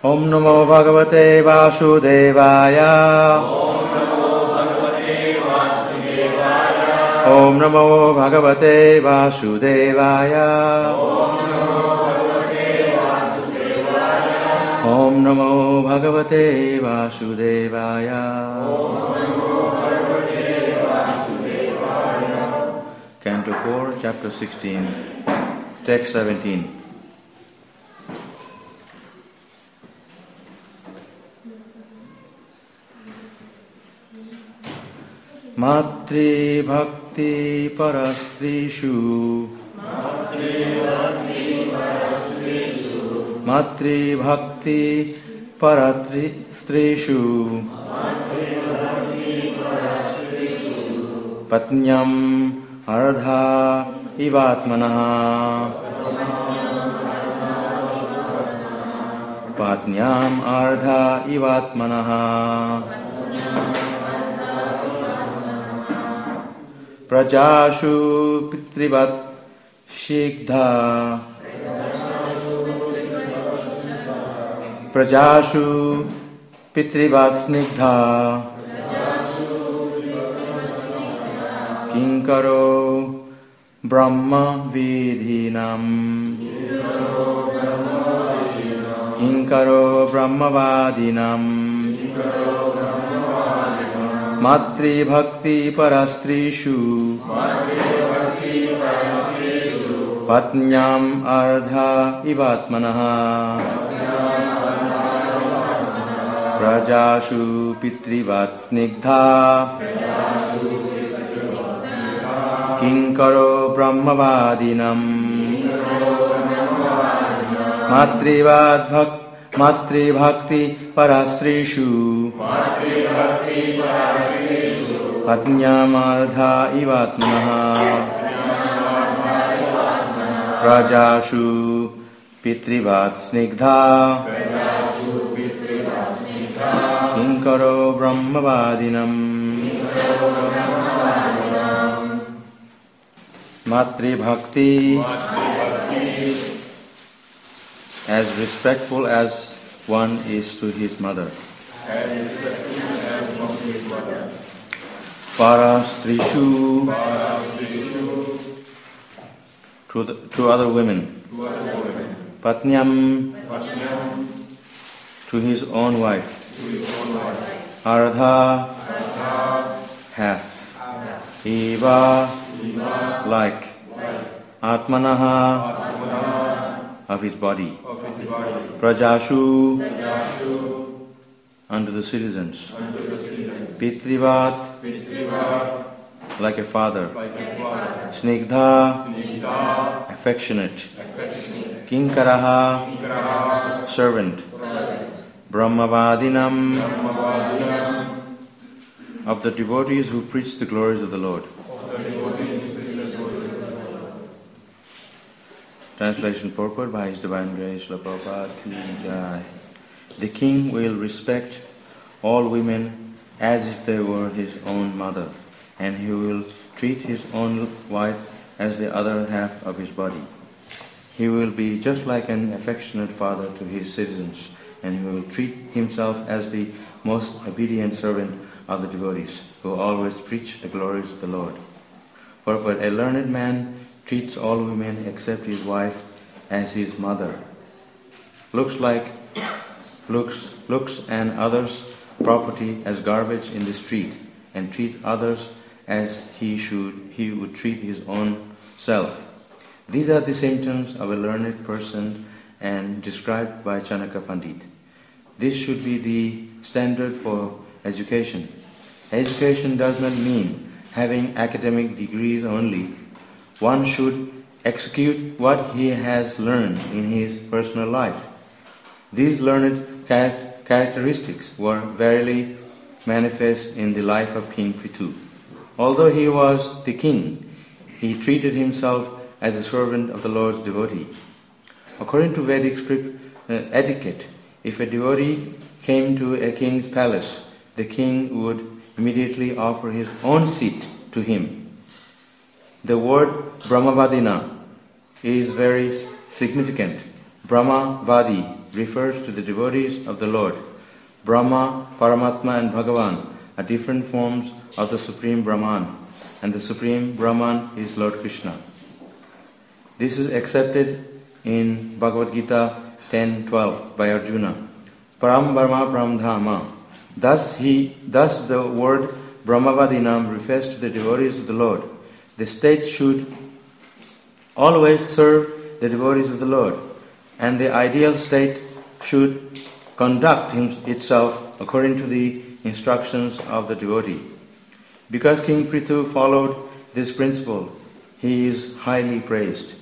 Om Namo Bhagavate Vasudevaya. Om Namo Bhagavate Vasudevaya. Om Namo Bhagavate Vasudevaya. Canto 4, Chapter 16, Text 17. Matri Bhakti Parastrishu. Matri Bhakti Parastrishu. Patnyam Ardha Ivatmanaha. Patnyam Ardha Ivatmanaha. Prajashu Pitrivat Shigdha. Prajashu Pitrivat Snigdha. Kinkaro Brahma Vidhinam. Kinkaro Brahma Vadinam. Matri Bhakti Parastrishu. Patnyam Ardha Ivatmanaha. Prajashu Pitrivat Snigdha. Kinkaro Brahma Vadinam. Matri Bhakti Parastrishu. Patnyam Ardha Ivatmanaha. Prajashu Pitrivat Snigdha. Kinkaro Brahma Vadinam. Matri Bhakti, as respectful as one is to his mother. Parastrishu, to other women. Patnyam, to his own wife. Ardha, half. Eva, like. Atmanaha, of his body. Prajashu, unto the citizens. Pitrivat, like a father. Snigdha, affectionate. Kinkaraha, servant. Brahmavadinam, of the devotees who preach the glories of the Lord. Translation purport by His Divine Grace, Srila Prabhupada Ki Jai. The king will respect all women as if they were his own mother, and he will treat his own wife as the other half of his body. He will be just like an affectionate father to his citizens, and he will treat himself as the most obedient servant of the devotees, who always preach the glories of the Lord. Purport: a learned man treats all women except his wife as his mother. Looks and others' property as garbage in the street, and treats others as he would treat his own self. These are the symptoms of a learned person and described by Chanaka Pandit. This should be the standard for education. Education does not mean having academic degrees only. One should execute what he has learned in his personal life. These learned characteristics were verily manifest in the life of King Prithu. Although he was the king, he treated himself as a servant of the Lord's devotee. According to Vedic etiquette, if a devotee came to a king's palace, the king would immediately offer his own seat to him. The word Brahmavadina is very significant. Brahmavadi refers to the devotees of the Lord. Brahma, Paramatma and Bhagavan are different forms of the Supreme Brahman, and the Supreme Brahman is Lord Krishna. This is accepted in Bhagavad Gita 10:12 by Arjuna. Param Brahma Param Dhama. Thus the word Brahmavadinam refers to the devotees of the Lord. The state should always serve the devotees of the Lord, and the ideal state should conduct itself according to the instructions of the devotee. Because King Prithu followed this principle, he is highly praised.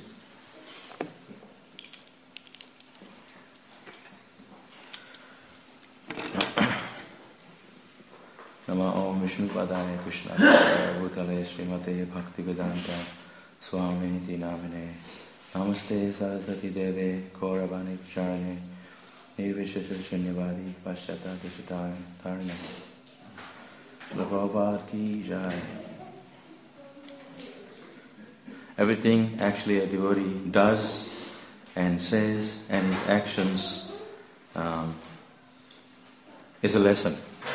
Nama Om Vishnu Padaya Krishna Bhutale Srimate Bhaktivedanta Swamiti Namine Namaste Saraswati Deve Kauravani Charane Nirvishesha Shunyavadi Paschata Dishitaya Tarne Prabhupada Ki Jai. Everything actually a devotee does and says and his actions is a lesson.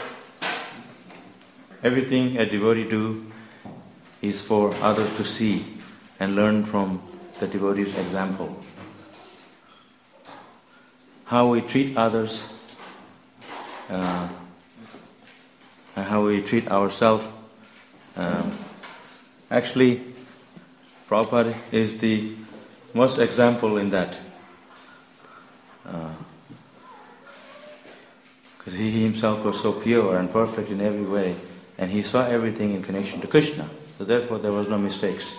Everything a devotee do is for others to see and learn from the devotee's example. How we treat others and how we treat ourselves. Actually, Prabhupada is the most example in that. Because he himself was so pure and perfect in every way, and he saw everything in connection to Krishna. So therefore there was no mistakes.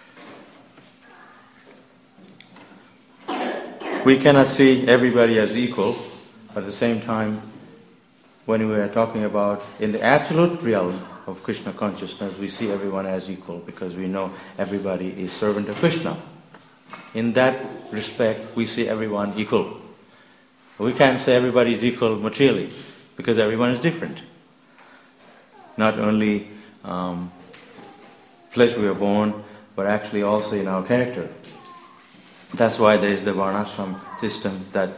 We cannot see everybody as equal, but at the same time, when we are talking about in the absolute realm of Krishna consciousness, we see everyone as equal because we know everybody is servant of Krishna. In that respect, we see everyone equal. We can't say everybody is equal materially because everyone is different. Not only place we are born, but actually also in our character. That's why there is the Varnashram system that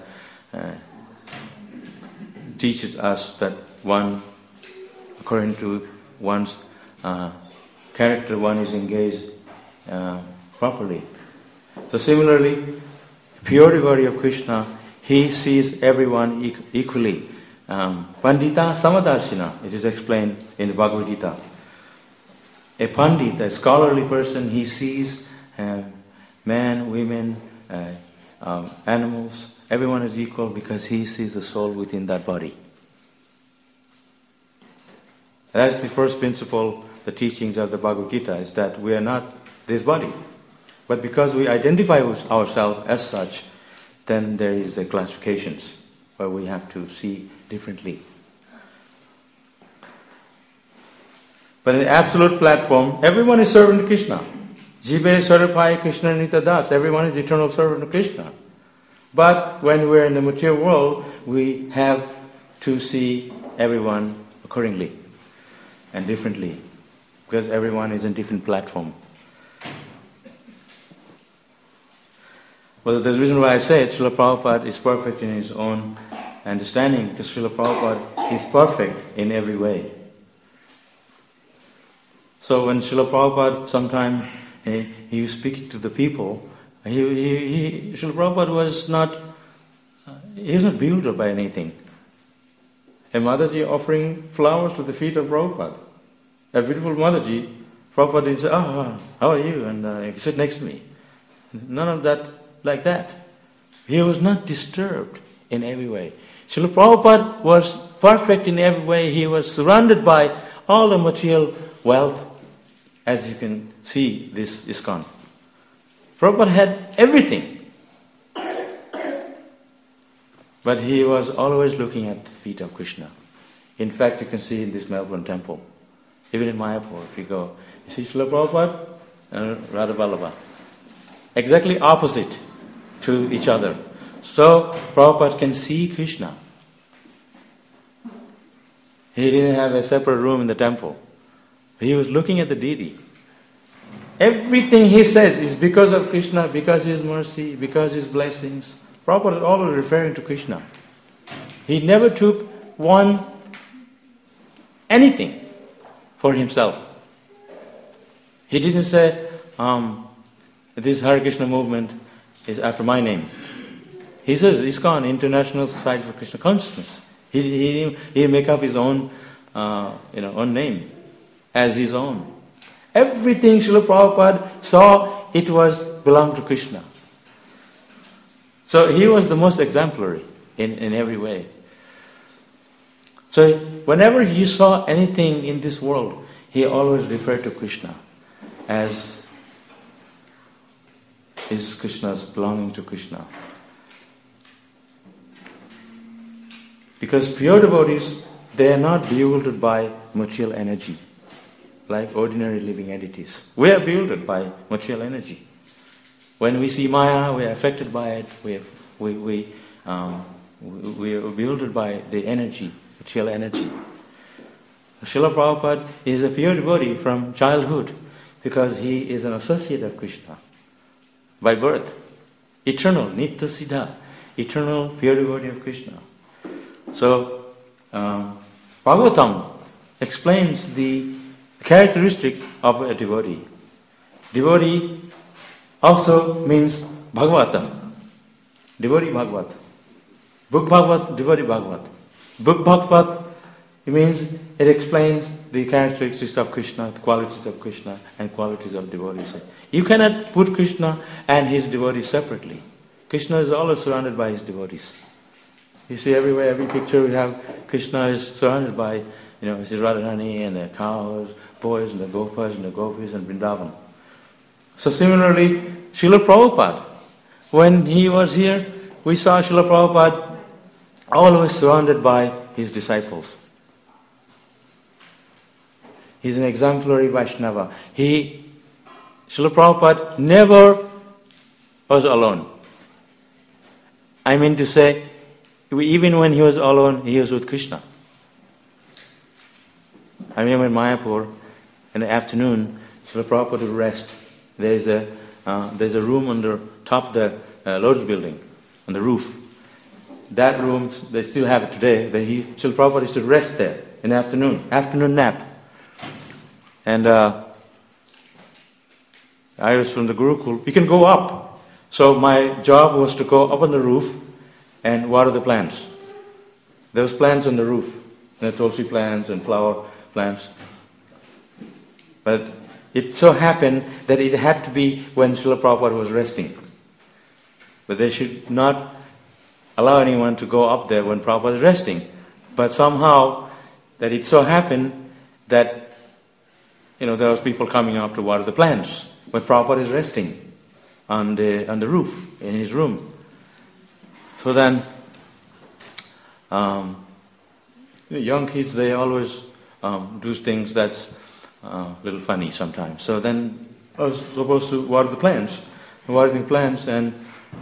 teaches us that one, according to one's character, one is engaged properly. So similarly, pure devotee of Krishna, he sees everyone equally. Pandita Samadashina, it is explained in the Bhagavad Gita. A Pandit, a scholarly person, he sees men, women, animals, everyone is equal because he sees the soul within that body. That's the first principle, the teachings of the Bhagavad Gita, is that we are not this body. But because we identify with ourselves as such, then there is the classifications where we have to see differently. But in the absolute platform, everyone is servant to Krishna. Jive Sarapai Krishna Nita Das, everyone is eternal servant of Krishna. But when we're in the material world, we have to see everyone accordingly and differently, because everyone is in different platform. Well, the reason why I say it, Srila Prabhupada is perfect in his own understanding, because Srila Prabhupada is perfect in every way. So when Srila Prabhupada sometimes he was speaking to the people, Srila Prabhupada was not bewildered by anything. A Mataji offering flowers to the feet of Prabhupada. A beautiful Mataji, Prabhupada didn't say, "Oh, how are you?" and sit next to me. None of that like that. He was not disturbed in every way. Srila Prabhupada was perfect in every way. He was surrounded by all the material wealth, as you can see this ISKCON. Prabhupada had everything. But he was always looking at the feet of Krishna. In fact, you can see in this Melbourne temple, even in Mayapur, if you go, you see Srila Prabhupada and Radha Vallabha. Exactly opposite to each other. So Prabhupada can see Krishna. He didn't have a separate room in the temple. He was looking at the deity. Everything he says is because of Krishna, because his mercy, because his blessings. Prabhupada is always referring to Krishna. He never took anything for himself. He didn't say, this Hare Krishna movement is after my name. He says, ISKCON, International Society for Krishna Consciousness. He make up his own, own name as his own. Everything Srila Prabhupada saw, it belonged to Krishna. So he was the most exemplary in every way. So whenever he saw anything in this world, he always referred to Krishna as is Krishna's, belonging to Krishna. Because pure devotees, they are not bewildered by material energy like ordinary living entities. We are bewildered by material energy. When we see Maya, we are affected by it. We are bewildered by the energy, material energy. Srila Prabhupada is a pure devotee from childhood because he is an associate of Krishna by birth. Eternal, Nitya Siddha, eternal pure devotee of Krishna. So, Bhagavatam explains the characteristics of a devotee. Devotee also means Bhagavatam. Devotee Bhagavat. Book Bhagavat, devotee Bhagavat. Book Bhagavat, it means it explains the characteristics of Krishna, the qualities of Krishna, and qualities of devotees. You cannot put Krishna and his devotees separately. Krishna is always surrounded by his devotees. You see everywhere, every picture we have, Krishna is surrounded by, his Radharani and the cows, boys and the gopas and the gopis and Vrindavan. So similarly, Srila Prabhupada, when he was here, we saw Srila Prabhupada always surrounded by his disciples. He's an exemplary Vaishnava. Srila Prabhupada never was alone. I mean to say, even when he was alone, he was with Krishna. I remember in Mayapur, in the afternoon, Srila Prabhupada would rest. There's a room on the top of the Lotus building, on the roof. That room, they still have it today. Srila Prabhupada used to rest there in the afternoon nap. And I was from the Gurukul. You can go up. So my job was to go up on the roof and water the plants. There was plants on the roof, and the tulsi plants and flower plants. But it so happened that it had to be when Srila Prabhupada was resting. But they should not allow anyone to go up there when Prabhupada is resting. But somehow that it so happened that there was people coming up to water the plants when Prabhupada is resting on the roof in his room. So then, young kids, they always do things that's a little funny sometimes. So then I was supposed to water the plants, and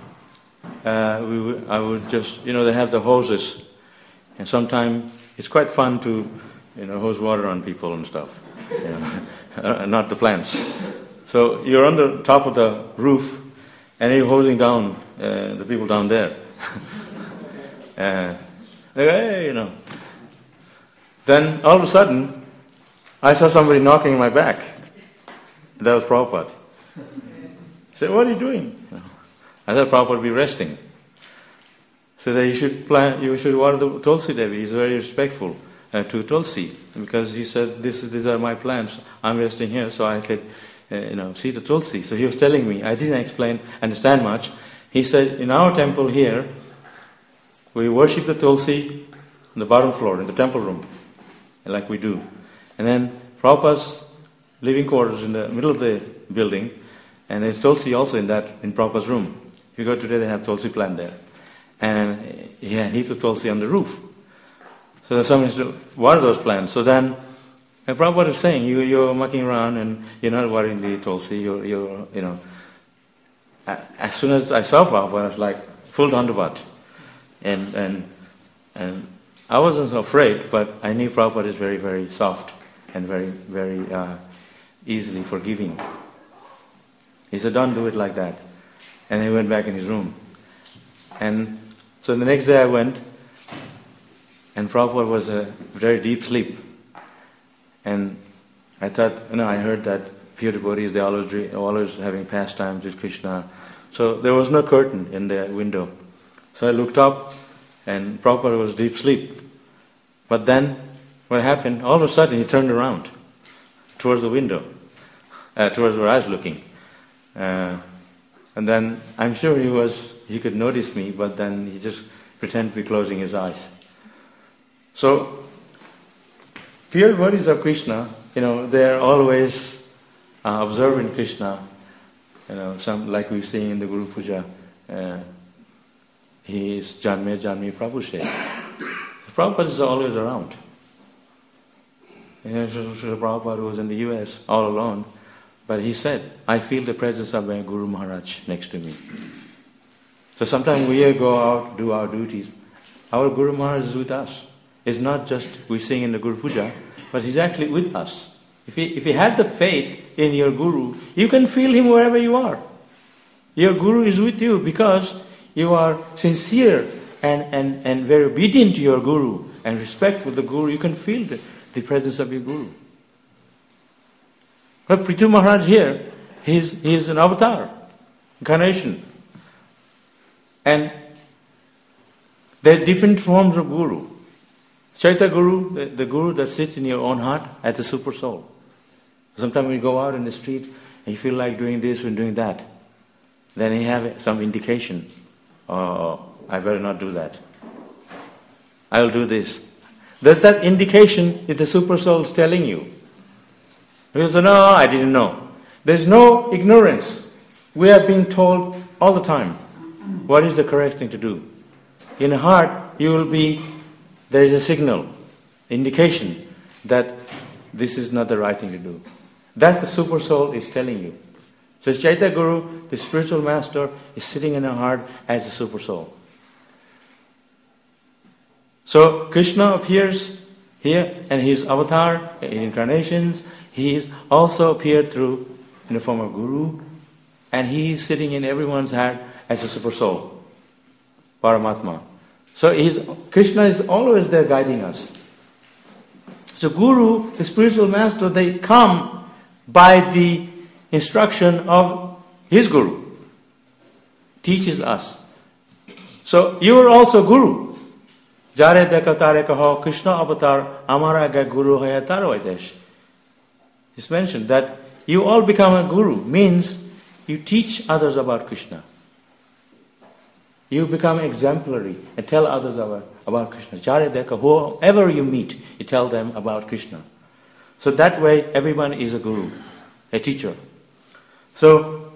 I would just, they have the hoses, and sometimes it's quite fun to, hose water on people and stuff, not the plants. So you're on the top of the roof, and you're hosing down the people down there. They go, hey, Then all of a sudden, I saw somebody knocking my back. That was Prabhupada. I said, what are you doing? I thought Prabhupada would be resting. So that you should water the Tulsi Devi. He's very respectful to Tulsi, because he said, these are my plants. I'm resting here so I could, see the Tulsi. So he was telling me, I didn't understand much. He said, in our temple here, we worship the Tulsi on the bottom floor, in the temple room, like we do. And then Prabhupada's living quarters in the middle of the building, and there's Tulsi also in Prabhupada's room. If you go today, they have Tulsi plant there. And he had a heap of Tulsi on the roof. So someone has to water those plants. So then Prabhupada is saying, you're mucking around and you're not watering the Tulsi. As soon as I saw Prabhupada, I was like, full Dandavat. And I wasn't afraid, but I knew Prabhupada is very, very soft and very, very easily forgiving. He said, don't do it like that. And he went back in his room. And so the next day I went, and Prabhupada was a very deep sleep. And I thought, I heard that pure devotees, they always having pastimes with Krishna. So there was no curtain in the window. So I looked up, and Prabhupada was deep sleep. But then, what happened? All of a sudden, he turned around towards the window, towards where I was looking. And then, I'm sure he could notice me, but then he just pretended to be closing his eyes. So, pure devotees of Krishna, they are always observing Krishna. Some like we see in the Guru Puja, he is Janme Prabhu. Prabhupada is always around. Srila Prabhupada was in the US all alone, but he said, I feel the presence of my Guru Maharaj next to me. So sometimes we go out, do our duties. Our Guru Maharaj is with us. It's not just we sing in the Guru Puja, but he's actually with us. If you had the faith in your Guru, you can feel him wherever you are. Your Guru is with you because you are sincere and very obedient to your Guru and respectful of the Guru. You can feel the presence of your Guru. But Prithu Maharaj here, he is an avatar, incarnation. And there are different forms of Guru. Chaitya Guru, the Guru that sits in your own heart as the super soul. Sometimes when you go out in the street and you feel like doing this and doing that, then you have some indication, oh, I better not do that. I will do this. That indication is the super soul telling you. Because no, I didn't know. There's no ignorance. We are being told all the time what is the correct thing to do. In the heart, there is a signal, indication that this is not the right thing to do. That's the super soul is telling you. So Chaitya Guru, the spiritual master, is sitting in the heart as the super soul. So Krishna appears here, and his avatar in incarnations. He is also appeared in the form of Guru, and he is sitting in everyone's heart as a super soul, Paramatma. So Krishna is always there guiding us. So Guru, the spiritual master, they come by the instruction of his Guru. Teaches us. So you are also Guru. Jare deka tare kaho Krishna avatar amara ga Guru haya taro aidesh. It's mentioned that you all become a Guru, means you teach others about Krishna. You become exemplary and tell others about Krishna. Jare deka, whoever you meet, you tell them about Krishna. So that way everyone is a Guru, a teacher. So,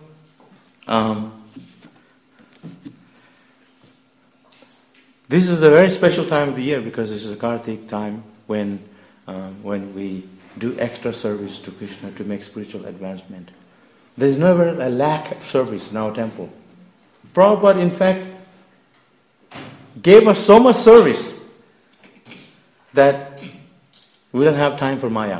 this is a very special time of the year because this is a Kartik time when we do extra service to Krishna to make spiritual advancement. There is never a lack of service in our temple. Prabhupada, in fact, gave us so much service that we don't have time for Maya.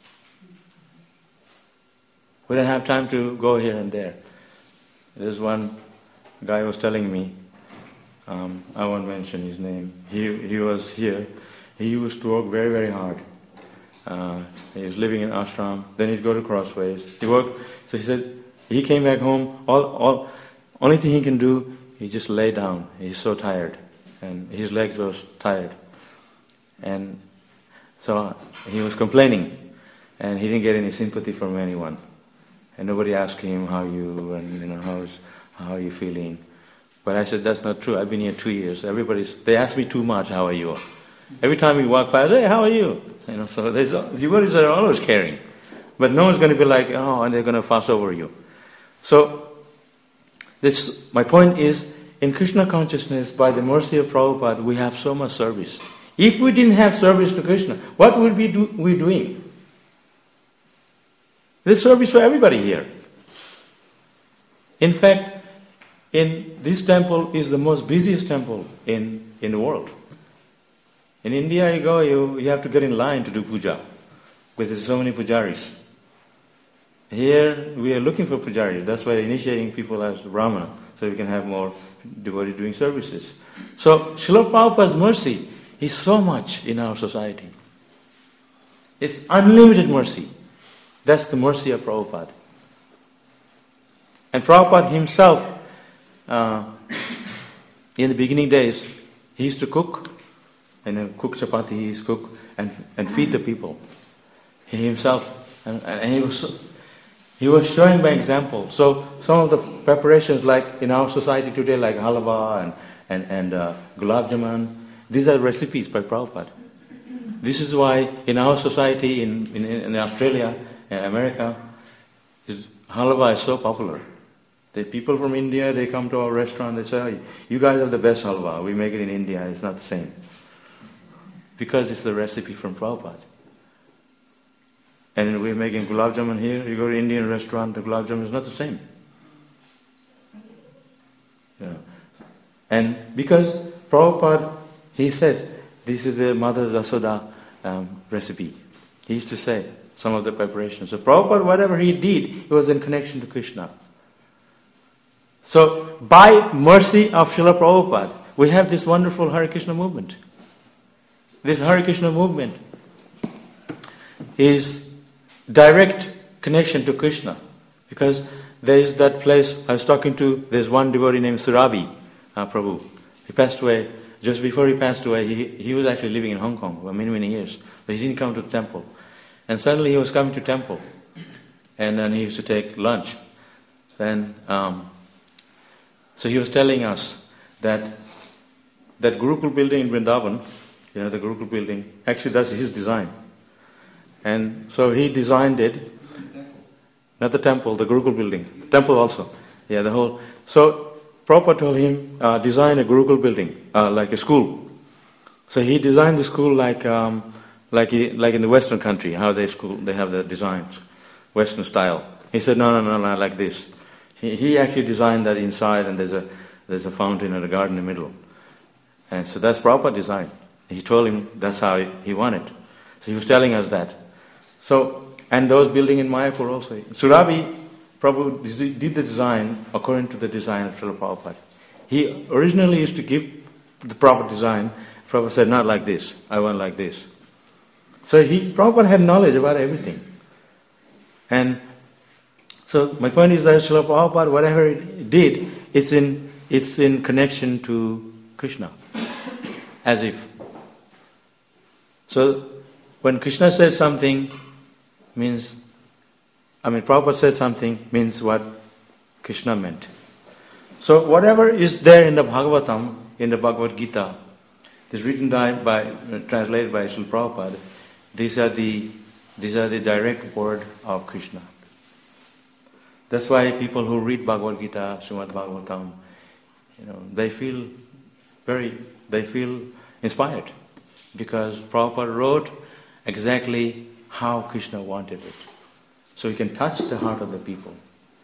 We don't have time to go here and there. There's one guy who was telling me, I won't mention his name. He was here. He used to work very, very hard. He was living in ashram. Then he'd go to Crossways. He worked. So he said he came back home. Only thing he can do, he just lay down. He's so tired, and his legs were tired. And so he was complaining, and he didn't get any sympathy from anyone. And nobody asked him how you and how are you feeling. But I said that's not true. I've been here 2 years. They ask me too much. How are you? Every time we walk by, hey, how are you? So devotees are always caring, but no one's going to be like, oh, and they're going to fuss over you. So my point is, in Krishna consciousness, by the mercy of Prabhupada, we have so much service. If we didn't have service to Krishna, what would we doing? There's service for everybody here. In fact, in this temple is the most busiest temple in the world. In India, you go, you have to get in line to do puja because there's so many pujaris. Here we are looking for pujaris. That's why initiating people as Brahmana, so we can have more devotees doing services. So Srila Prabhupada's mercy is so much in our society. It's unlimited mercy. That's the mercy of Prabhupada. And Prabhupada himself, in the beginning days, he used to cook, and cook chapati, he used to cook and feed the people. He himself, and he was showing by example. So some of the preparations, like in our society today, like halwa and gulab jamun, these are recipes by Prabhupada. This is why in our society, in Australia, America, halwa is so popular. The people from India, they come to our restaurant, they say, oh, you guys have the best halwa, we make it in India, it's not the same. Because it's the recipe from Prabhupada. And we're making gulab jamun here, you go to an Indian restaurant, the gulab jamun is not the same. Yeah. And because Prabhupada, he says, this is the Mother Yasoda recipe. He used to say some of the preparations. So Prabhupada, whatever he did, it was in connection to Krishna. So by mercy of Srila Prabhupada, we have this wonderful Hare Krishna movement. This Hare Krishna movement is direct connection to Krishna. Because there is that place, I was talking to, there's one devotee named Surabi Prabhu. He passed away. Just before he passed away, he was actually living in Hong Kong for many, many years. But he didn't come to the temple. And suddenly he was coming to temple. And then he used to take lunch. Then, so he was telling us that Gurukul building in Vrindavan, the Gurukul building, actually that's his design. And so he designed it, not the temple, the Gurukul building. Temple also. Yeah, the whole. So Prabhupada told him, design a Gurukul building, like a school. So he designed the school like in the Western country, how they have the designs, Western style. He said, no, not like this. He actually designed that inside, and there's a fountain and a garden in the middle. And so that's Prabhupada design. He told him that's how he wanted. So he was telling us that. So, and those building in Mayapur also. Surabi Prabhu did the design according to the design of Srila Prabhupada. He originally used to give the proper design. Prabhupada said, not like this, I want like this. So Prabhupada had knowledge about everything. And so my point is that Srila Prabhupada, whatever it did, it's in connection to Krishna. As if. So when Krishna said something, Prabhupada said something means what Krishna meant. So whatever is there in the Bhagavatam, in the Bhagavad Gita, is written translated by Srila Prabhupada. These are the direct word of Krishna. That's why people who read Bhagavad Gita, Srimad Bhagavatam, they feel inspired, because Prabhupada wrote exactly how Krishna wanted it. So he can touch the heart of the people.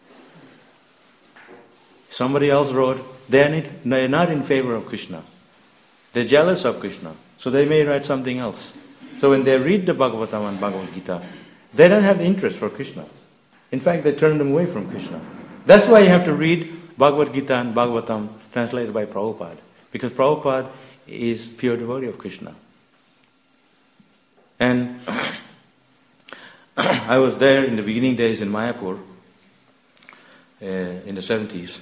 Somebody else wrote, they're not in favor of Krishna. They're jealous of Krishna. So they may write something else. So when they read the Bhagavatam and Bhagavad Gita, they don't have the interest for Krishna. In fact, they turn them away from Krishna. That's why you have to read Bhagavad Gita and Bhagavatam translated by Prabhupada. Because Prabhupada is pure devotee of Krishna. And I was there in the beginning days in Mayapur, in the 70s.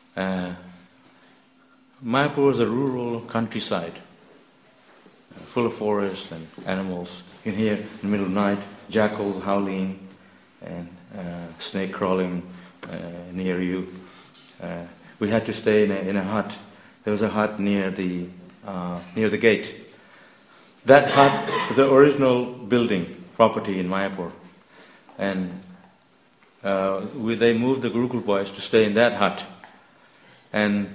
Mayapur was a rural countryside, full of forests and animals. You can hear in the middle of the night jackals howling and snake crawling near you. We had to stay in a hut. There was a hut near the gate. That hut was the original building, property in Mayapur. And they moved the Gurukul boys to stay in that hut. And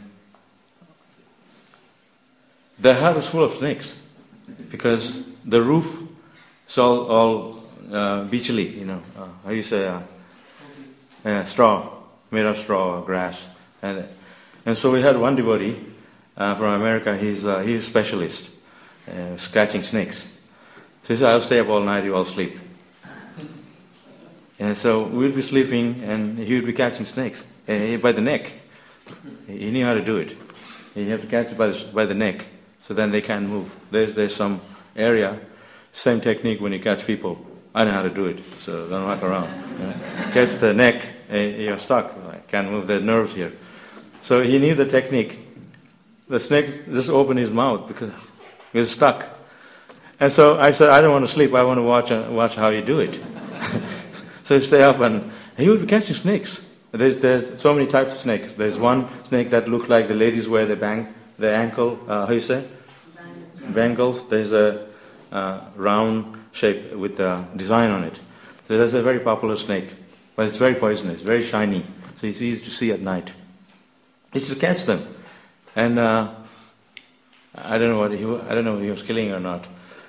the hut was full of snakes, because the roof is all beachly, how you say, straw, made of straw or grass. And so we had one devotee from America. He's a specialist, catching snakes. So he said, I'll stay up all night, you all sleep. And so we'd be sleeping, and he would be catching snakes by the neck. He knew how to do it. You have to catch it by the neck, so then they can't move. There's some area, same technique when you catch people. I know how to do it, so don't walk around. Catch the neck, you're stuck. Can't move the nerves here. So he knew the technique. The snake just opened his mouth because he was stuck. And so I said, I don't want to sleep. I want to watch how you do it. So he stay up, and he would be catching snakes. There's so many types of snakes. There's one snake that looks like the ladies wear the ankle, how you say? Bangles. There's a round shape with a design on it. So that's a very popular snake. But it's very poisonous, very shiny. So it's easy to see at night. He used to catch them. And I don't know if he was killing or not.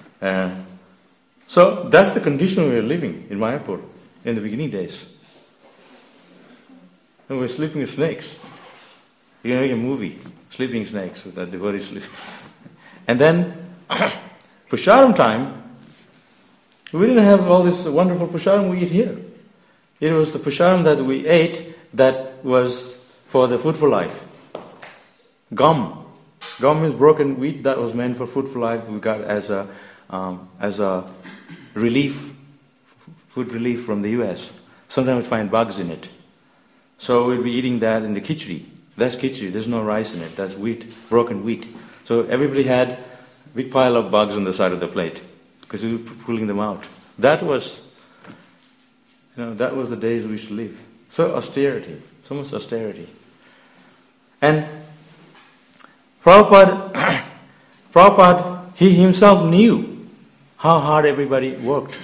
So that's the condition we were living in Mayapur in the beginning days. And we were sleeping with snakes. You can make a movie, Sleeping Snakes, with that devotee sleep. And then, Pusharam time, we didn't have all this wonderful Pusharam we eat here. It was the Pusharam that we ate that was for the Food for Life. Gum. Gum is broken wheat that was meant for Food for Life. We got as a relief, food relief from the US. Sometimes we find bugs in it. So we'll be eating that in the khichdi. That's khichdi. There's no rice in it. That's wheat, broken wheat. So everybody had a big pile of bugs on the side of the plate because we were pulling them out. That was the days we used to live. So austerity, so much austerity. And Prabhupada, he himself knew how hard everybody worked.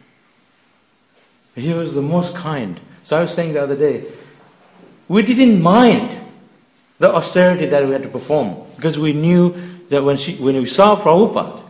He was the most kind. So I was saying the other day, we didn't mind the austerity that we had to perform because we knew that when we saw Prabhupada,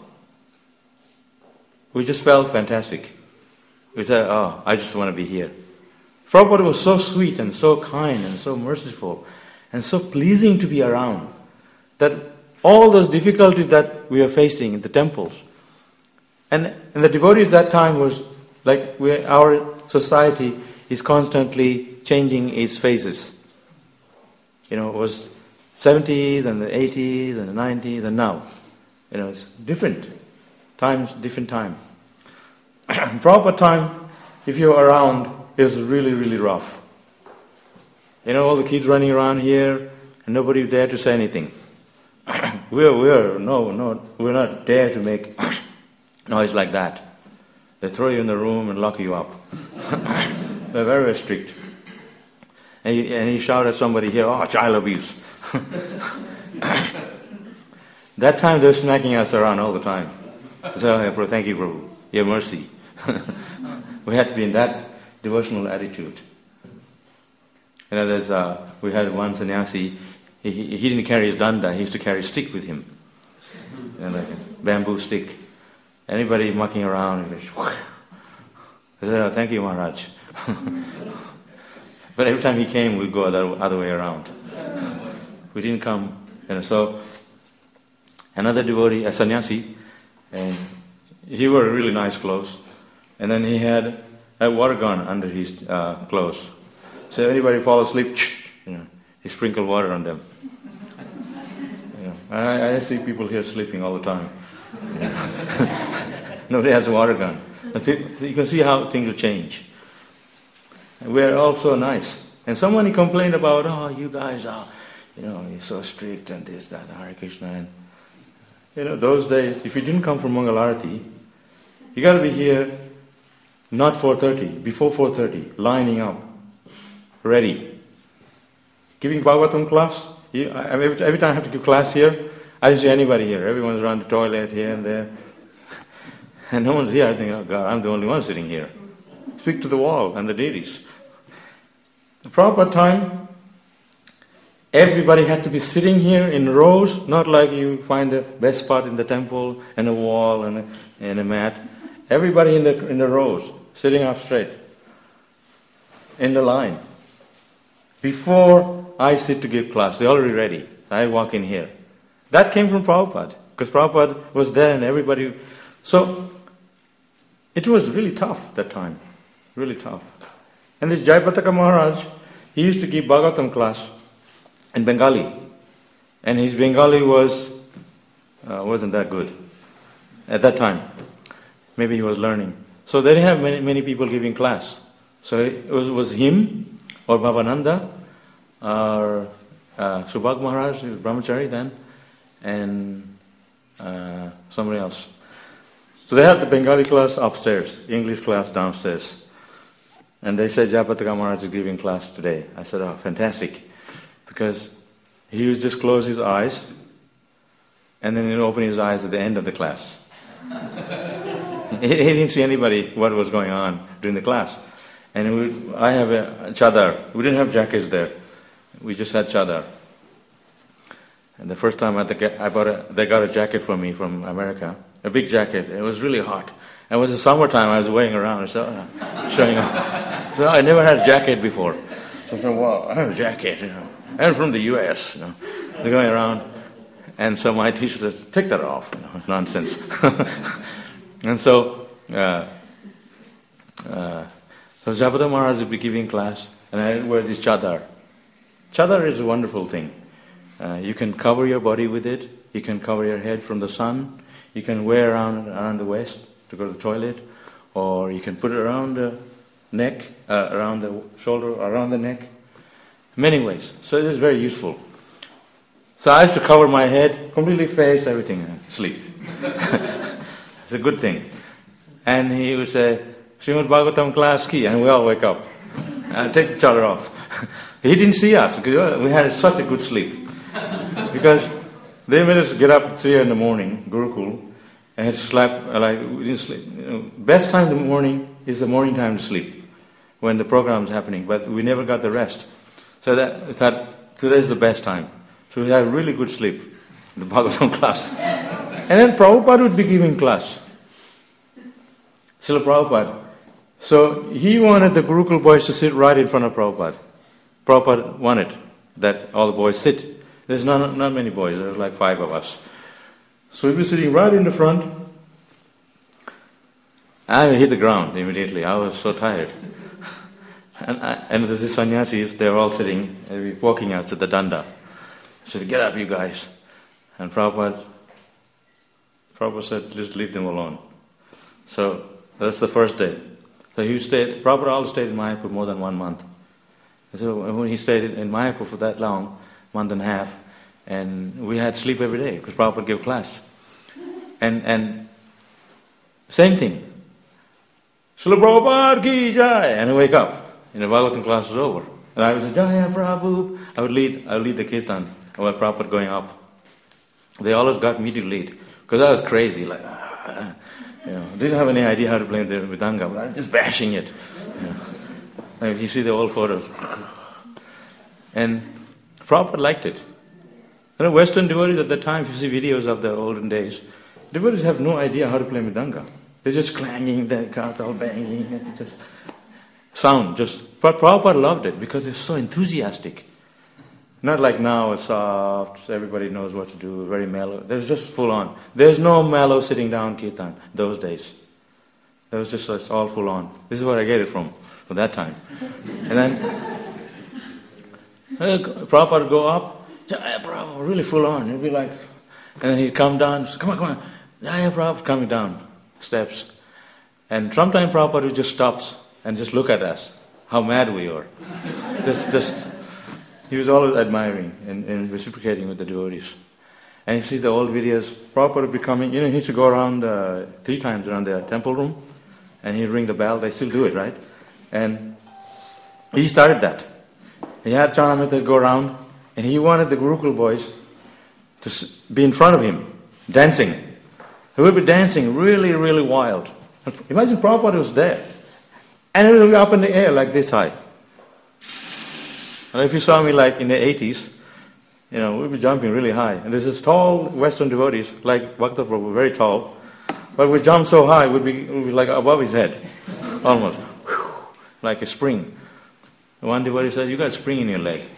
we just felt fantastic. We said, oh, I just want to be here. Prabhupada was so sweet and so kind and so merciful and so pleasing to be around that all those difficulties that we are facing in the temples, and the devotees that time was like our society is constantly changing its phases. It was 70s and the 80s and the 90s and now. It's different. Times, different time. Proper time, if you're around, it was really, really rough. All the kids running around here and nobody dared to say anything. We're not dare to make noise like that. They throw you in the room and lock you up. They're very, very strict. And he shouted at somebody here, oh, child abuse. That time they were smacking us around all the time. So, hey, thank you, Prabhu. Your mercy. We had to be in that devotional attitude. We had one sannyasi, he didn't carry his danda, he used to carry a stick with him. Like a bamboo stick. Anybody mucking around, he goes, I said, oh, thank you, Maharaj. But every time he came, we'd go the other way around. We didn't come, so another devotee, a sannyasi, and he wore really nice clothes, and then he had a water gun under his clothes. So anybody fall asleep, he sprinkled water on them. I see people here sleeping all the time. Nobody has a water gun. You can see how things will change. We're all so nice. And someone complained about, oh, you guys are, you're so strict and this, that, Hare Krishna. And, those days, if you didn't come from Mangalarati, you got to be here not 4:30, before 4:30, lining up, ready. Giving Bhagavatam class, every time I have to give class here, I didn't see anybody here. Everyone's around the toilet here and there. And no one's here. I think, oh God, I'm the only one sitting here. Speak to the wall and the deities. The proper time, everybody had to be sitting here in rows, not like you find the best spot in the temple and a wall and a mat. Everybody in the rows, sitting up straight, in the line. Before I sit to give class, they're already ready. I walk in here. That came from Prabhupada, because Prabhupada was there and everybody... So, it was really tough that time. really tough. And this Jayapataka Maharaj, he used to give Bhagavatam class in Bengali. And his Bengali wasn't that good at that time. Maybe he was learning. So they didn't have many people giving class. So it was him, or Bhavananda, or Subhag Maharaj, he was Brahmachari then, and somebody else. So they had the Bengali class upstairs, English class downstairs. And they said, Jayapataka Maharaj is giving class today. I said, oh, fantastic. Because he would just close his eyes, and then he'd open his eyes at the end of the class. He didn't see anybody, what was going on during the class. And I have a chadar. We didn't have jackets there. We just had chadar. And the first time they got a jacket for me from America, a big jacket. It was really hot. And it was the summertime. I was weighing around, so showing off. So I never had a jacket before. So I said, wow, I have a jacket. I'm from the U.S. They're going around. And so my teacher said, take that off. Nonsense. And so Jayapataka Maharaj would be giving class, and I wear this chadar. Chadar is a wonderful thing. You can cover your body with it. You can cover your head from the sun. You can wear around the waist to go to the toilet, or you can put it around the neck, around the shoulder, around the neck. Many ways. So it is very useful. So I used to cover my head, completely face, everything, and sleep. It's a good thing. And he would say, Srimad Bhagavatam class ki, and we all wake up. Take the chadar off. He didn't see us, because we had such a good sleep. Because they made us get up at 3 in the morning, Gurukul, and had to sleep, we didn't sleep. Best time in the morning is the morning time to sleep, when the program is happening, but we never got the rest. So we thought, today's the best time. So we had really good sleep in the Bhagavatam class. And then Prabhupada would be giving class. Srila Prabhupada. So he wanted the Gurukul boys to sit right in front of Prabhupada. Prabhupada wanted that all the boys sit. There's not many boys, there's like 5 of us. So he was sitting right in the front. I hit the ground immediately. I was so tired. And there's these sannyasis, they were all sitting, walking out to the danda. I said, get up, you guys. And Prabhupada said, just leave them alone. So that's the first day. So Prabhupada always stayed in Mayapur more than 1 month. So when he stayed in Mayapur for that long, month and a half, and we had sleep every day because Prabhupada gave class. And same thing. Srila Prabhupada ki jai, and I wake up. And the Bhagavatam class was over. And I would say, Jaya Prabhu. I would lead the kirtan while Prabhupada going up. They always got me to lead. Because I was crazy, didn't have any idea how to play the Mridanga, but I was just bashing it. You see the old photos. And Prabhupada liked it. Western devotees at that time, if you see videos of the olden days, devotees have no idea how to play Mridanga. They're just clanging, the cards all banging, just sound. But Prabhupada loved it because it's so enthusiastic. Not like now, it's soft, everybody knows what to do, very mellow. There's just full on. There's no mellow sitting down kirtan those days. There was just, it's all full on. This is where I get it from that time. And then Prabhupada would go up, Jaya Prabhupada, really full on. He'd be like, and then he'd come down, come on, Jaya Prabhupada, coming down steps. And sometimes Prabhupada would just stops and just look at us, how mad we are. He was always admiring and reciprocating with the devotees. And you see the old videos, Prabhupada would be coming, he used to go around 3 times around the temple room, and he'd ring the bell, they still do it, right? And he started that. He had Chanamita go around, and he wanted the Gurukul boys to be in front of him, dancing. He would be dancing really, really wild. Imagine Prabhupada was there. And he would be up in the air like this high. And if you saw me like in the 80s, we'd be jumping really high. And there's this tall Western devotees, like Bhakta Prabhu, very tall. But we jump so high, we'd be like above his head, almost. Like a spring. One devotee said, you got a spring in your leg.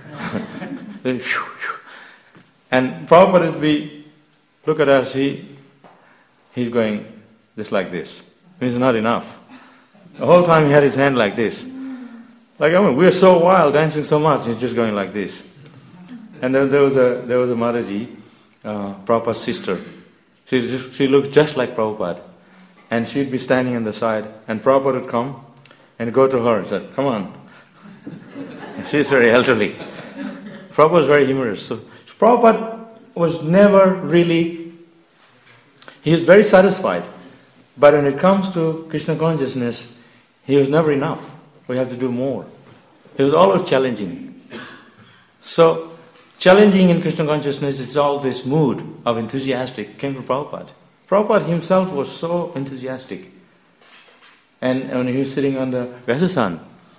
And Prabhupada would be, look at us, he's going just like this. It's not enough. The whole time he had his hand like this. Like, I mean, we're so wild, dancing so much, he's just going like this. And then there was a Mataji, Prabhupada's sister. She looked just like Prabhupada. And she'd be standing on the side, and Prabhupada would come and go to her and said, "Come on." And she's very elderly. Prabhupada was very humorous. So Prabhupada was never really, he was very satisfied. But when it comes to Krishna consciousness, he was never enough. We have to do more. He was always challenging. So, challenging in Krishna consciousness, it's all this mood of enthusiastic came from Prabhupada. Prabhupada himself was so enthusiastic. And when he was sitting on the Vyasasan,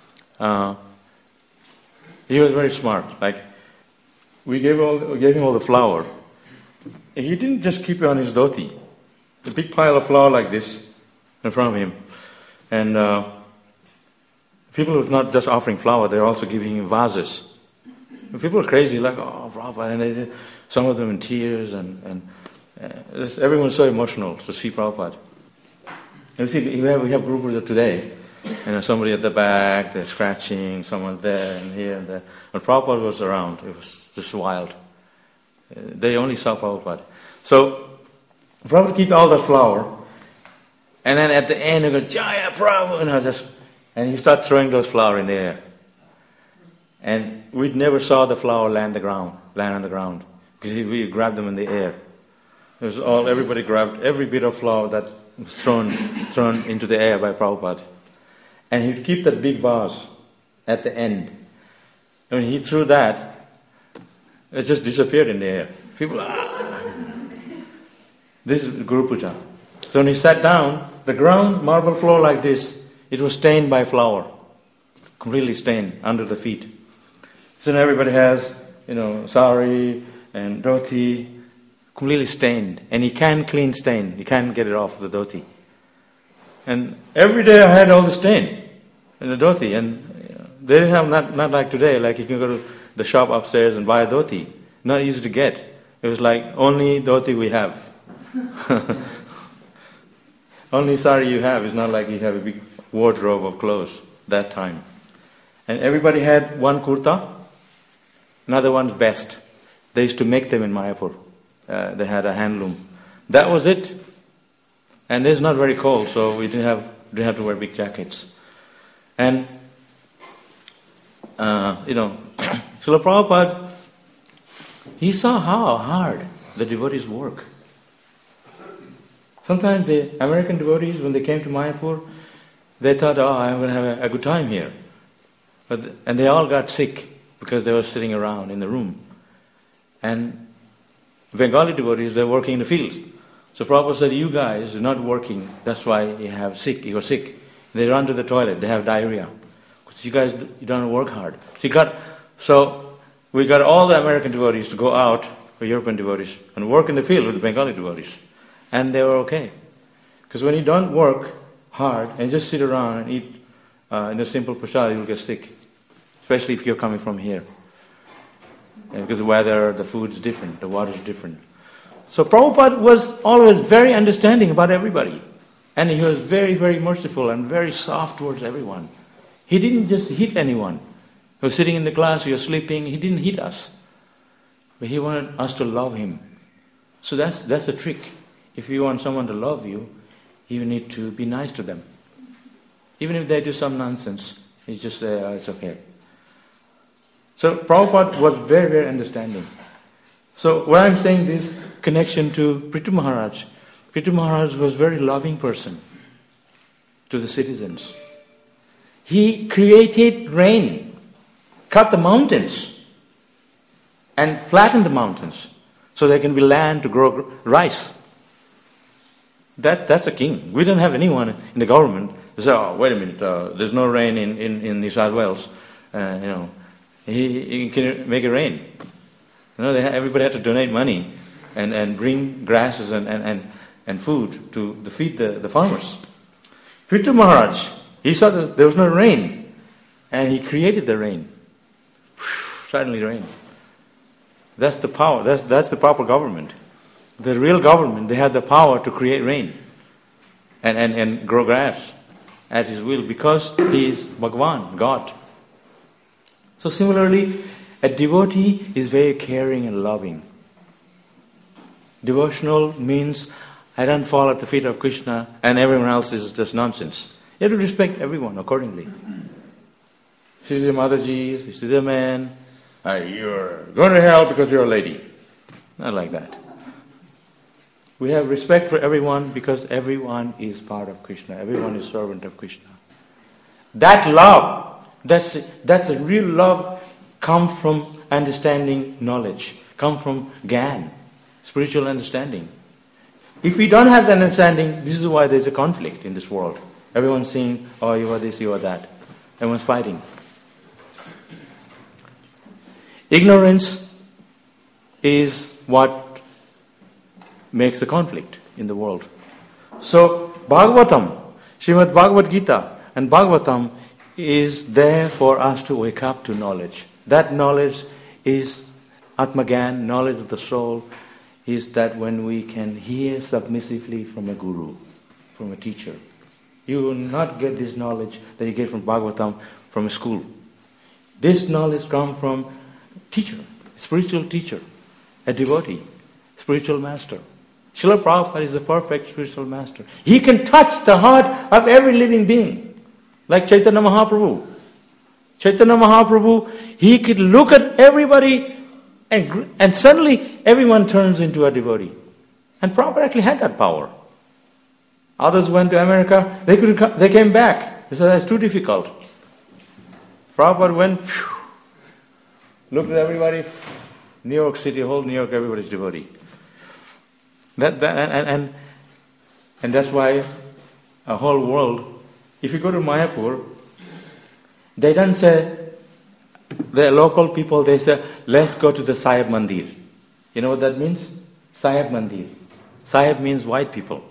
he was very smart. Like, we gave him all the flour. He didn't just keep it on his dhoti. A big pile of flour like this in front of him. And people were not just offering flour, they were also giving him vases. And people were crazy, like, "Oh, Prabhupada," and some of them in tears, and everyone was so emotional to see Prabhupada. And we have groups today, and somebody at the back, they're scratching, someone there and here and there. When Prabhupada was around, it was just wild. They only saw Prabhupada. So, Prabhupada keeps all the flour, and then at the end, he goes, "Jaya Prabhu," and he started throwing those flour in the air. And we never saw the flour land on the ground, because we grabbed them in the air. It was everybody grabbed every bit of flour that was thrown into the air by Prabhupada. And he'd keep that big vase at the end. And when he threw that, it just disappeared in the air. People, This is Guru Puja. So when he sat down, the ground, marble floor like this, it was stained by flour. Completely stained under the feet. So now everybody has, sari and dhoti, completely stained. And you can't clean stain. You can't get it off the dhoti. And every day I had all the stain in the dhoti. And they didn't have, not like today, like you can go to the shop upstairs and buy a dhoti. Not easy to get. It was like, only dhoti we have. Only sari you have. It's not like you have a big wardrobe of clothes that time. And everybody had one kurta, another one's vest. They used to make them in Mayapur. They had a handloom. That was it. And it's not very cold, so we didn't have to wear big jackets. And Srila Prabhupada, he saw how hard the devotees work. Sometimes the American devotees, when they came to Mayapur, they thought, I'm going to have a good time here. And they all got sick because they were sitting around in the room. And Bengali devotees, they're working in the field. So Prabhupada said, you guys are not working, that's why you're sick. They run to the toilet, they have diarrhea. Because you don't work hard. So we got all the American devotees to go out, or European devotees, and work in the field with the Bengali devotees. And they were okay. Because when you don't work hard and just sit around and eat in a simple prasad, you'll get sick. Especially if you're coming from here. Because the weather, the food is different, the water is different. So Prabhupada was always very understanding about everybody. And he was very, very merciful and very soft towards everyone. He didn't just hit anyone. He was sitting in the class, you were sleeping, he didn't hit us. But he wanted us to love him. So that's the trick. If you want someone to love you, you need to be nice to them. Even if they do some nonsense, you just say, it's okay. So Prabhupada was very, very understanding. So when I'm saying this connection to Prithu Maharaj was a very loving person to the citizens. He created rain, cut the mountains, and flattened the mountains so there can be land to grow rice. That's a king. We don't have anyone in the government who says, wait a minute, there's no rain in New South Wales. He can make it rain. Everybody had to donate money and bring grasses and food to feed the farmers. Prithu Maharaj, he saw that there was no rain, and he created the rain. Suddenly rain. That's the power. That's the proper government. The real government, they have the power to create rain and grow grass at His will because He is Bhagavan, God. So similarly, a devotee is very caring and loving. Devotional means I don't fall at the feet of Krishna and everyone else is just nonsense. You have to respect everyone accordingly. She's the Mataji, she's the man, you're going to hell because you're a lady. Not like that. We have respect for everyone because everyone is part of Krishna. Everyone is servant of Krishna. That love, that's a real love, comes from understanding knowledge, comes from Gyan, spiritual understanding. If we don't have that understanding, this is why there's a conflict in this world. Everyone's saying, oh, you are this, you are that. Everyone's fighting. Ignorance is what makes the conflict in the world. So, Bhagavatam, Srimad Bhagavad Gita and Bhagavatam is there for us to wake up to knowledge. That knowledge is Atmagyan, knowledge of the soul, is that when we can hear submissively from a guru, from a teacher. You will not get this knowledge that you get from Bhagavatam from a school. This knowledge comes from teacher, spiritual teacher, a devotee, spiritual master. Srila Prabhupada is the perfect spiritual master. He can touch the heart of every living being, like Chaitanya Mahaprabhu. Chaitanya Mahaprabhu, he could look at everybody and suddenly everyone turns into a devotee. And Prabhupada actually had that power. Others went to America, they came back. They said, that's too difficult. Prabhupada went, looked at everybody, New York City, whole New York, everybody's devotee. And that's why a whole world, if you go to Mayapur, they don't say, the local people, they say, let's go to the Sahib Mandir. You know what that means? Sahib Mandir. Sahib means white people.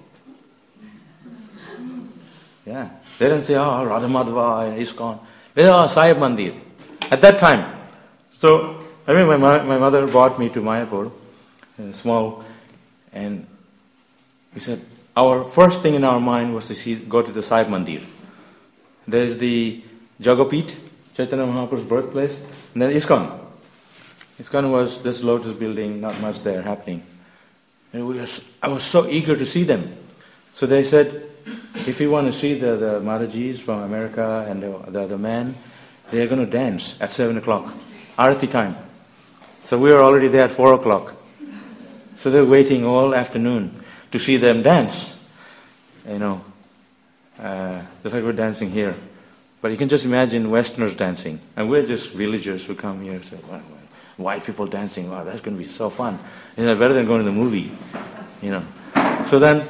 Yeah. They don't say, oh, Radha Madhava and ISKCON. They say, oh, Sahib Mandir. At that time. So, I remember my mother brought me to Mayapur, small, and we said, our first thing in our mind was to go to the Sahib Mandir. There's the Jagapit, Chaitanya Mahaprabhu's birthplace, and then ISKCON. ISKCON was this lotus building, not much there happening. And I was so eager to see them. So they said, if you want to see the Maharajis from America and the other man, they are going to dance at 7 o'clock, Arati time. So we were already there at 4 o'clock. So they're waiting all afternoon to see them dance. You know, just like we're dancing here. But you can just imagine Westerners dancing. And we're just villagers who come here and say, well, white people dancing, wow, that's going to be so fun. You know, better than going to the movie. You know. So then,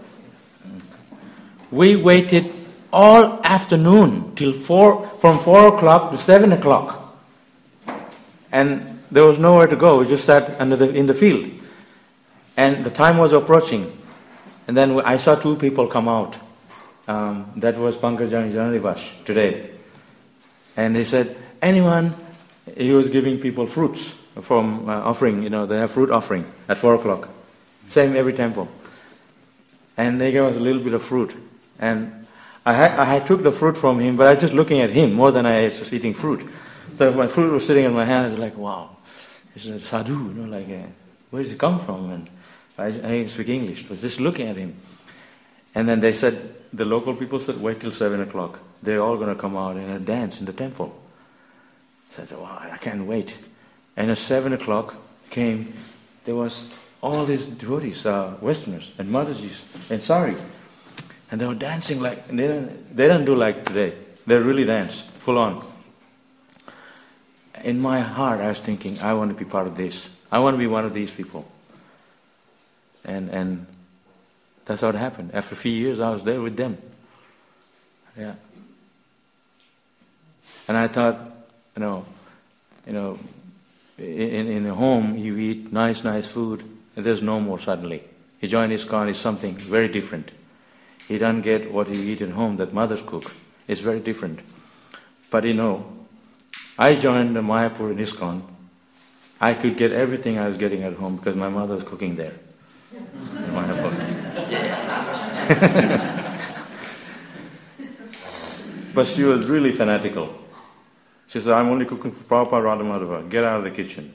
we waited all afternoon till from 4 o'clock to 7 o'clock. And there was nowhere to go. We just sat in the field. And the time was approaching. And then I saw two people come out. That was Pankaj and Jananivash today. And they said, anyone, he was giving people fruits from offering, you know, they have fruit offering at 4 o'clock. Same every temple. And they gave us a little bit of fruit. And I took the fruit from him, but I was just looking at him more than I was just eating fruit. So if my fruit was sitting in my hand, I was like, wow, it's a sadhu, you know, like, where does it come from? And I didn't speak English, but just looking at him. And then they said, the local people said, wait till 7 o'clock. They're all going to come out and dance in the temple. So I said, wow, I can't wait. And at 7 o'clock came, there was all these devotees, Westerners and Madhajis and Sari. And they were dancing like, they don't do like today. They really dance, full on. In my heart, I was thinking, I want to be part of this. I want to be one of these people. And that's how it happened. After a few years, I was there with them. Yeah. And I thought, you know, in a home you eat nice food, and there's no more suddenly. You join ISKCON, it's something very different. You don't get what you eat at home that mothers cook. It's very different. But you know, I joined the Mayapur in ISKCON. I could get everything I was getting at home because my mother was cooking there. But she was really fanatical. She said, I'm only cooking for Prabhupada Radhamadhava. Get out of the kitchen.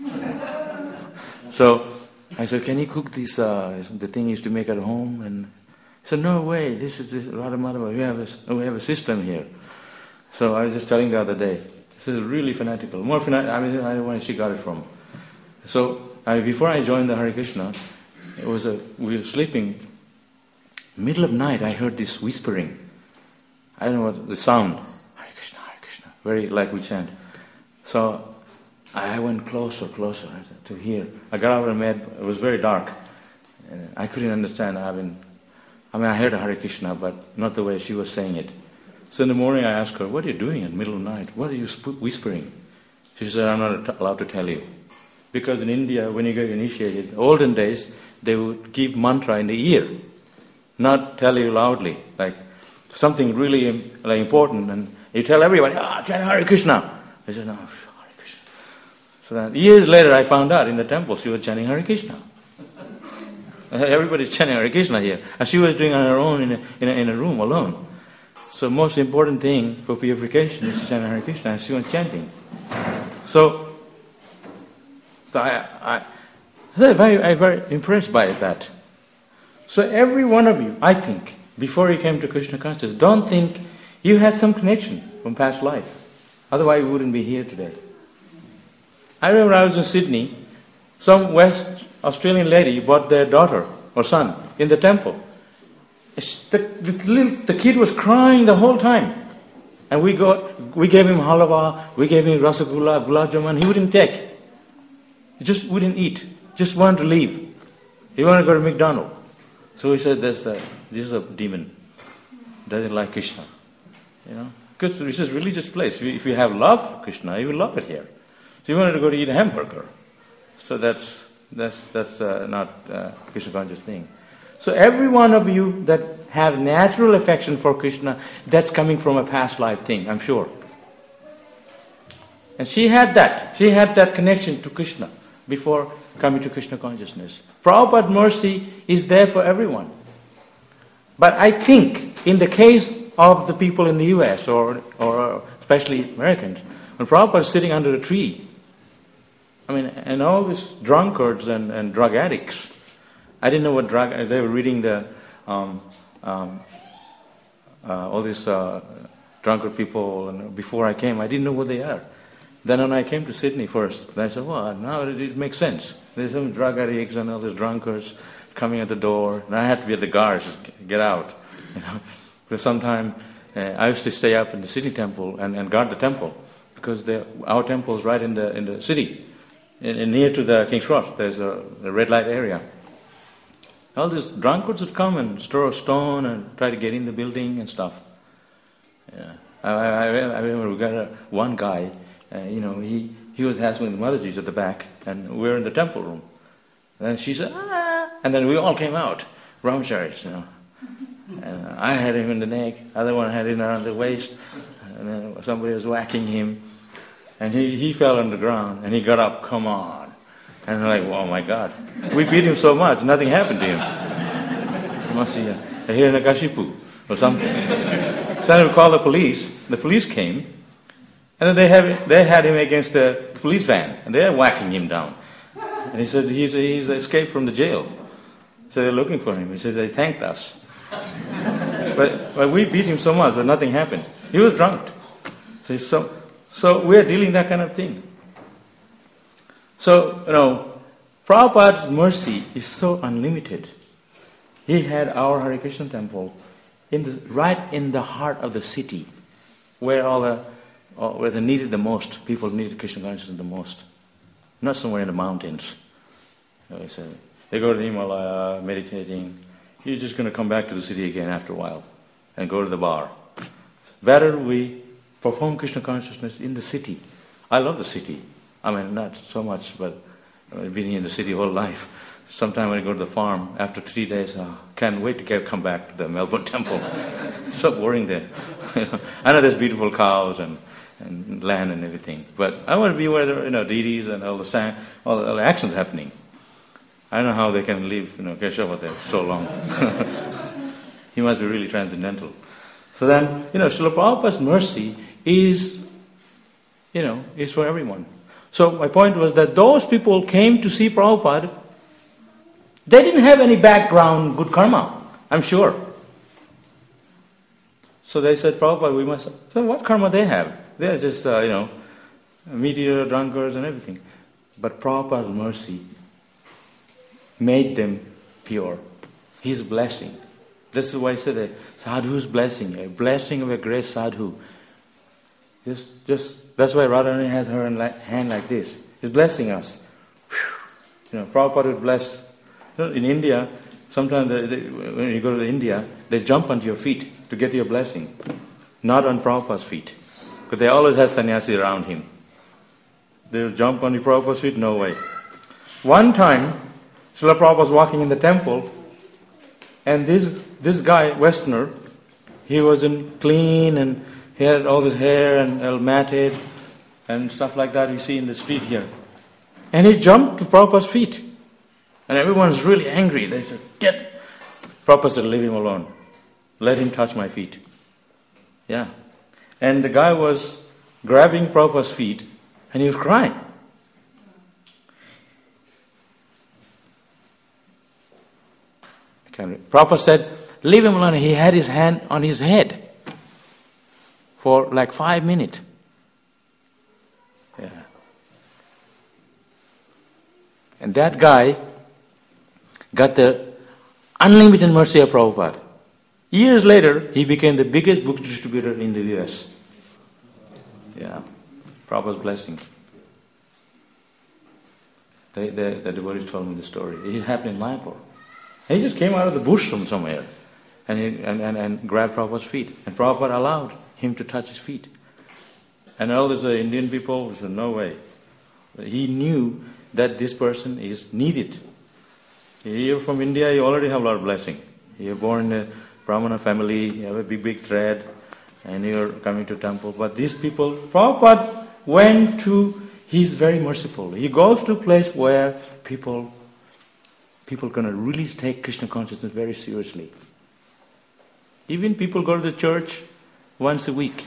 So I said, can you cook this, the thing you used to make at home? And he said, no way, this is Radhamadhava. We have a system here. So I was just telling the other day, this is really fanatical. More fanatical, I don't know where she got it from. So before I joined the Hare Krishna, we were sleeping. Middle of night, I heard this whispering. I don't know what the sound. Hare Krishna, very like we chant. So I went closer to hear. I got out of bed. It was very dark. And I couldn't understand. I heard Hare Krishna, but not the way she was saying it. So in the morning, I asked her, "What are you doing in the middle of the night? What are you whispering?" She said, "I'm not allowed to tell you, because in India, when you get initiated, olden days, they would keep mantra in the ear, not tell you loudly, like something really important, and you tell everybody, chant Hare Krishna." I said, "No, Hare Krishna." So then, years later, I found out in the temple she was chanting Hare Krishna. Everybody's chanting Hare Krishna here, and she was doing it on her own in a room alone. So most important thing for purification is to chant Hare Krishna, and she was chanting. So I was very impressed by that. So every one of you, I think, before you came to Krishna consciousness, don't think you had some connection from past life. Otherwise you wouldn't be here today. I remember I was in Sydney, some West Australian lady brought their daughter or son in the temple. The kid was crying the whole time. And we gave him halwa, we gave him rasgulla, gulab jamun, he wouldn't take. He just wouldn't eat, just wanted to leave. He wanted to go to McDonald's. So we said, this is a demon, doesn't like Krishna. Because this is a religious place. If you have love for Krishna, you will love it here. So he wanted to go to eat a hamburger. So that's not Krishna conscious thing. So every one of you that have natural affection for Krishna, that's coming from a past life thing, I'm sure. And she had that. She had that connection to Krishna before coming to Krishna consciousness. Prabhupada's mercy is there for everyone. But I think in the case of the people in the US or especially Americans, when Prabhupada is sitting under a tree, and all these drunkards and drug addicts, I didn't know what they were reading all these drunkard people, and before I came, I didn't know what they are. Then when I came to Sydney first, I said, well, now it makes sense. There's some drug addicts and all these drunkards coming at the door, and I had to be at the guards, just get out. Because sometimes I used to stay up in the city temple and guard the temple, because our temple is right in the city, near to the King's Cross. There's a red light area. All these drunkards would come and throw a stone and try to get in the building and stuff. Yeah. I remember we got one guy, he was hassling the Mataji's at the back, and we were in the temple room. And she said, and then we all came out, brahmacharis, And I had him in the neck, other one had him around the waist, and then somebody was whacking him. And he fell on the ground, and he got up, come on. And I'm like, oh my God. We beat him so much, nothing happened to him. He must be a Hiranyakashipu or something. So I called the police. The police came, and then they had him against the police van, and they're whacking him down. And he said, he's escaped from the jail. So they're looking for him. He said, they thanked us. But we beat him so much, but nothing happened. He was drunk. So we're dealing that kind of thing. So, Prabhupada's mercy is so unlimited. He had our Hare Krishna temple right in the heart of the city, where where they needed the most, people needed Krishna consciousness the most. Not somewhere in the mountains. They go to the Himalaya, meditating. You're just going to come back to the city again after a while and go to the bar. Better we perform Krishna consciousness in the city. I love the city. Not so much, but I've been in the city all life. Sometime when I go to the farm, after 3 days, can't wait to come back to the Melbourne temple. It's so boring there. I know there's beautiful cows and land and everything, but I want to be where there are deities and all the actions happening. I don't know how they can live, Keshava there so long. He must be really transcendental. So then, Srila Prabhupada's mercy is for everyone. So my point was that those people came to see Prabhupada, they didn't have any background good karma, I'm sure. So they said, Prabhupada, we must... So what karma they have? They're just, meat-eater, drunkards and everything. But Prabhupada's mercy made them pure. His blessing. This is why I said a sadhu's blessing, a blessing of a great sadhu. Just that's why Radharani has her hand like this. He's blessing us. Prabhupada would bless. In India, sometimes when you go to India, they jump onto your feet to get your blessing. Not on Prabhupada's feet. Because they always have sannyasi around him. They would jump on the Prabhupada's feet? No way. One time, Srila Prabhupada was walking in the temple, and this guy, Westerner, he wasn't clean and he had all his hair and all matted and stuff like that you see in the street here. And he jumped to Prabhupada's feet. And everyone's really angry. They said, Prabhupada said, leave him alone. Let him touch my feet. Yeah. And the guy was grabbing Prabhupada's feet and he was crying. Prabhupada said, leave him alone. He had his hand on his head for like 5 minutes. Yeah. And that guy got the unlimited mercy of Prabhupada. Years later, he became the biggest book distributor in the US. Yeah. Prabhupada's blessing. The devotees told me the story. It happened in Mayapur. And he just came out of the bush from somewhere and grabbed Prabhupada's feet. And Prabhupada allowed him to touch his feet. And all these Indian people said, no way. He knew that this person is needed. You're from India, you already have a lot of blessing. You're born in a Brahmana family, you have a big thread, and you're coming to temple. But these people, Prabhupada went to, he's very merciful. He goes to a place where people going to really take Krishna consciousness very seriously. Even people go to the church once a week.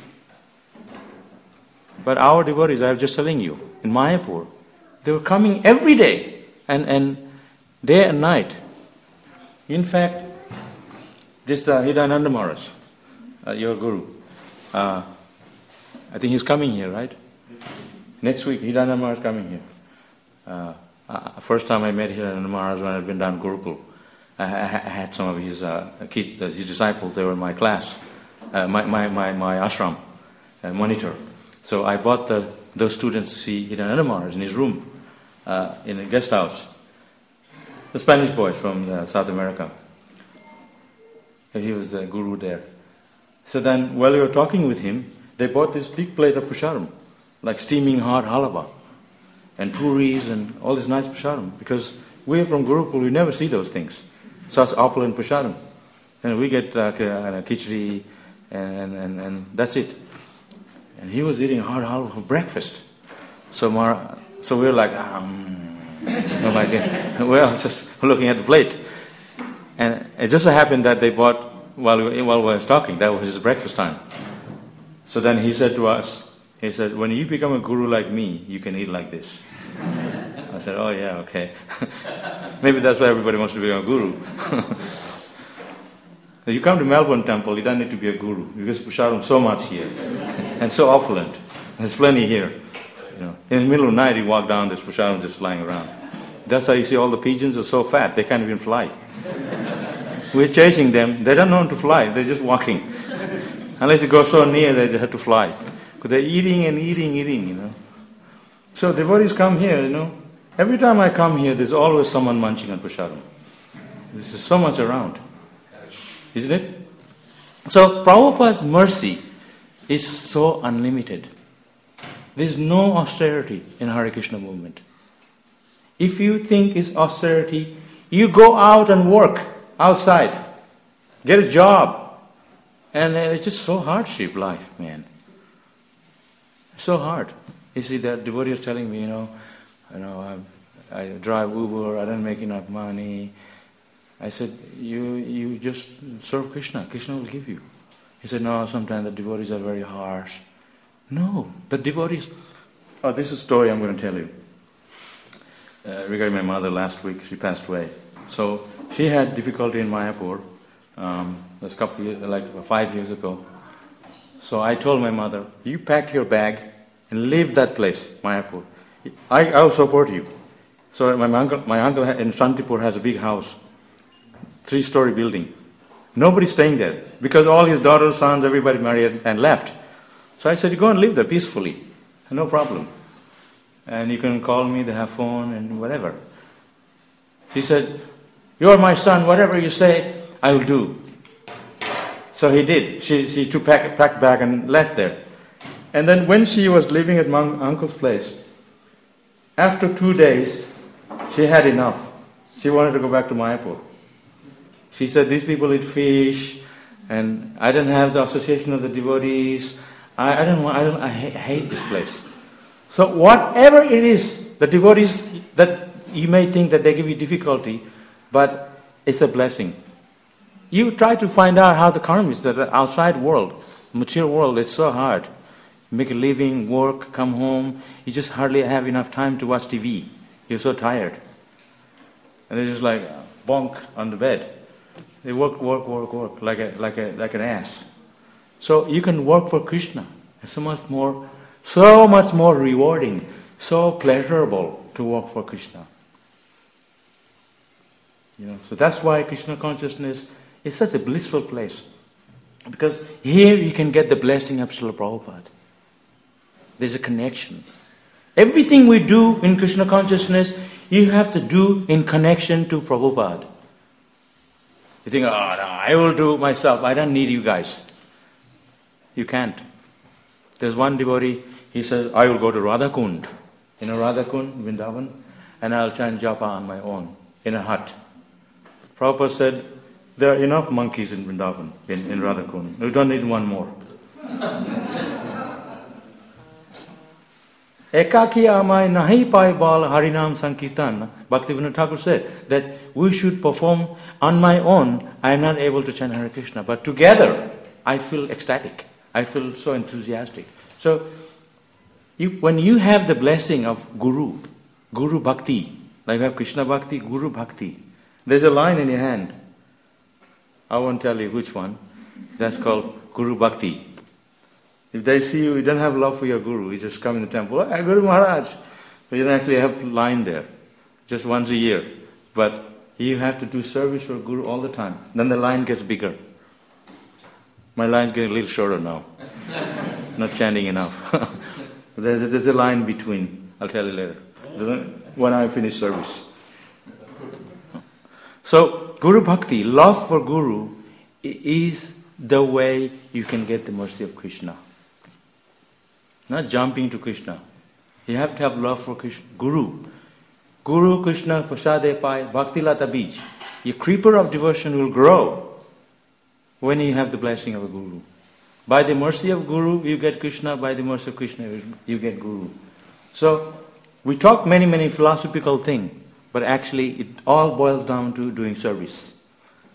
But our devotees, I was just telling you, in Mayapur, they were coming every day, and day and night. In fact, this Hridayananda Maharaj, your guru, I think he's coming here, right? Next week, Hridayananda Maharaj is coming here. First time I met Hridayananda Maharaj when I'd been down Gurukul. I had some of his kids, his disciples, they were in my class, my ashram, monitor. So I brought those students to see Hridayananda Maharaj in his room, in a guest house. The Spanish boy from South America. He was the guru there. So then, while we were talking with him, they bought this big plate of prasadam, like steaming hot halava, and puris and all this nice prasadam. Because we're from Gurukul, we never see those things. Such opulent prasadam. And we get khichdi and that's it. And he was eating hot halva for breakfast. So we were like, well, just looking at the plate. And it just so happened that they bought, while we were talking, that was his breakfast time. So then he said to us, he said, when you become a guru like me, you can eat like this. I said, oh yeah, okay. Maybe that's why everybody wants to become a guru. You come to Melbourne Temple, you don't need to be a guru. Because prasadam so much here. And so opulent. There's plenty here. In the middle of the night, you walk down, there's prasadam just lying around. That's how you see all the pigeons are so fat, they can't even fly. We're chasing them, they don't know how to fly, they're just walking. Unless you go so near, they just have to fly. Because they're eating and eating. So devotees come here, Every time I come here, there's always someone munching on prasadam. This is so much around. Isn't it? So Prabhupada's mercy is so unlimited. There's no austerity in Hare Krishna movement. If you think it's austerity, you go out and work outside. Get a job. And it's just so hardship life, man. So hard. You see, that devotee is telling me, I drive Uber, I don't make enough money. I said, you just serve Krishna. Krishna will give you. He said, no, sometimes the devotees are very harsh. No, the devotees... Oh, this is a story I'm going to tell you. Regarding my mother last week, she passed away. So she had difficulty in Mayapur. That's a couple years, like 5 years ago. So I told my mother, you pack your bag and leave that place, Mayapur. I will support you. So my uncle in Shantipur has a big house, 3-story building. Nobody's staying there because all his daughters, sons, everybody married and left. So I said, you go and live there peacefully, no problem. And you can call me, they have phone and whatever. She said, you're my son, whatever you say, I will do. So he did. She took packed bag and left there. And then when she was living at my uncle's place, after 2 days, she had enough. She wanted to go back to Mayapur. She said, these people eat fish, and I don't have the association of the devotees. I hate this place. So whatever it is, the devotees, that you may think that they give you difficulty, but it's a blessing. You try to find out how the karma is, that the outside world, material world, is so hard. Make a living, work, come home. You just hardly have enough time to watch TV. You're so tired. And they're just like bonk on the bed. They work like an ass. So you can work for Krishna. It's so much more rewarding, so pleasurable to work for Krishna. So that's why Krishna consciousness is such a blissful place. Because here you can get the blessing of Srila Prabhupada. There's a connection. Everything we do in Krishna consciousness, you have to do in connection to Prabhupada. You think, oh no, I will do it myself. I don't need you guys. You can't. There's one devotee, he says, I will go to Radhakund. Radhakund, Vrindavan, and I'll chant japa on my own, in a hut. Prabhupada said, there are enough monkeys in Vrindavan, in Radhakund. We don't need one more. Ekaki amai nahi pai bal harinam sankirtan. Bhaktivinoda Thakur said that we should perform on my own. I am not able to chant Hare Krishna, but together I feel ecstatic. I feel so enthusiastic. So when you have the blessing of Guru Bhakti, like you have Krishna Bhakti, Guru Bhakti, there's a line in your hand. I won't tell you which one. That's called Guru Bhakti. If they see you don't have love for your Guru, you just come in the temple, hey, Guru Maharaj. But you don't actually have a line there, just once a year. But you have to do service for Guru all the time. Then the line gets bigger. My line's getting a little shorter now. Not chanting enough. There's a line between. I'll tell you later. When I finish service. So, Guru Bhakti, love for Guru, is the way you can get the mercy of Krishna. Not jumping to Krishna. You have to have love for Krishna. Guru. Guru Krishna Prasade Pai Bhakti Lata Bij. Your creeper of devotion will grow when you have the blessing of a Guru. By the mercy of Guru, you get Krishna. By the mercy of Krishna, you get Guru. So, we talk many philosophical things, but actually it all boils down to doing service.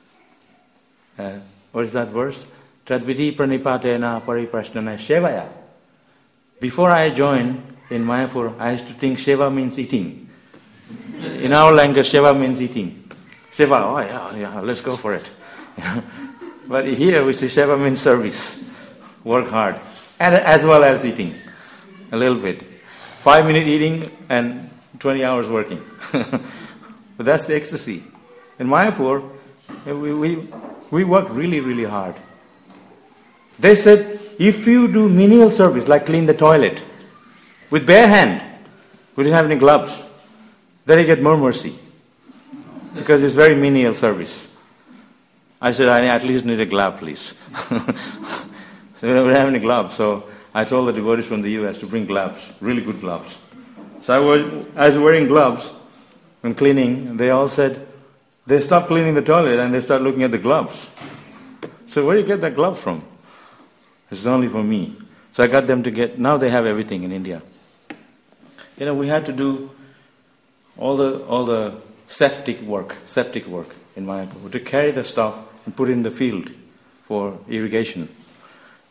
What is that verse? Tadviti pranipatena pariprashnana shevaya. Before I joined in Mayapur, I used to think Sheva means eating. In our language, Sheva means eating. Sheva, oh yeah, let's go for it. But here we say Sheva means service. Work hard. And as well as eating. A little bit. 5-minute eating and 20 hours working. But that's the ecstasy. In Mayapur, we work really hard. They said, if you do menial service, like clean the toilet, with bare hand, we didn't have any gloves, then you get more mercy. Because it's very menial service. I said, I at least need a glove, please. So we don't have any gloves. So I told the devotees from the US to bring gloves, really good gloves. So I was wearing gloves when cleaning, and they all said, they stopped cleaning the toilet and they started looking at the gloves. So where do you get that glove from? It's only for me. So I got them to get, now they have everything in India. We had to do all the septic work in Mayapur, to carry the stuff and put it in the field for irrigation.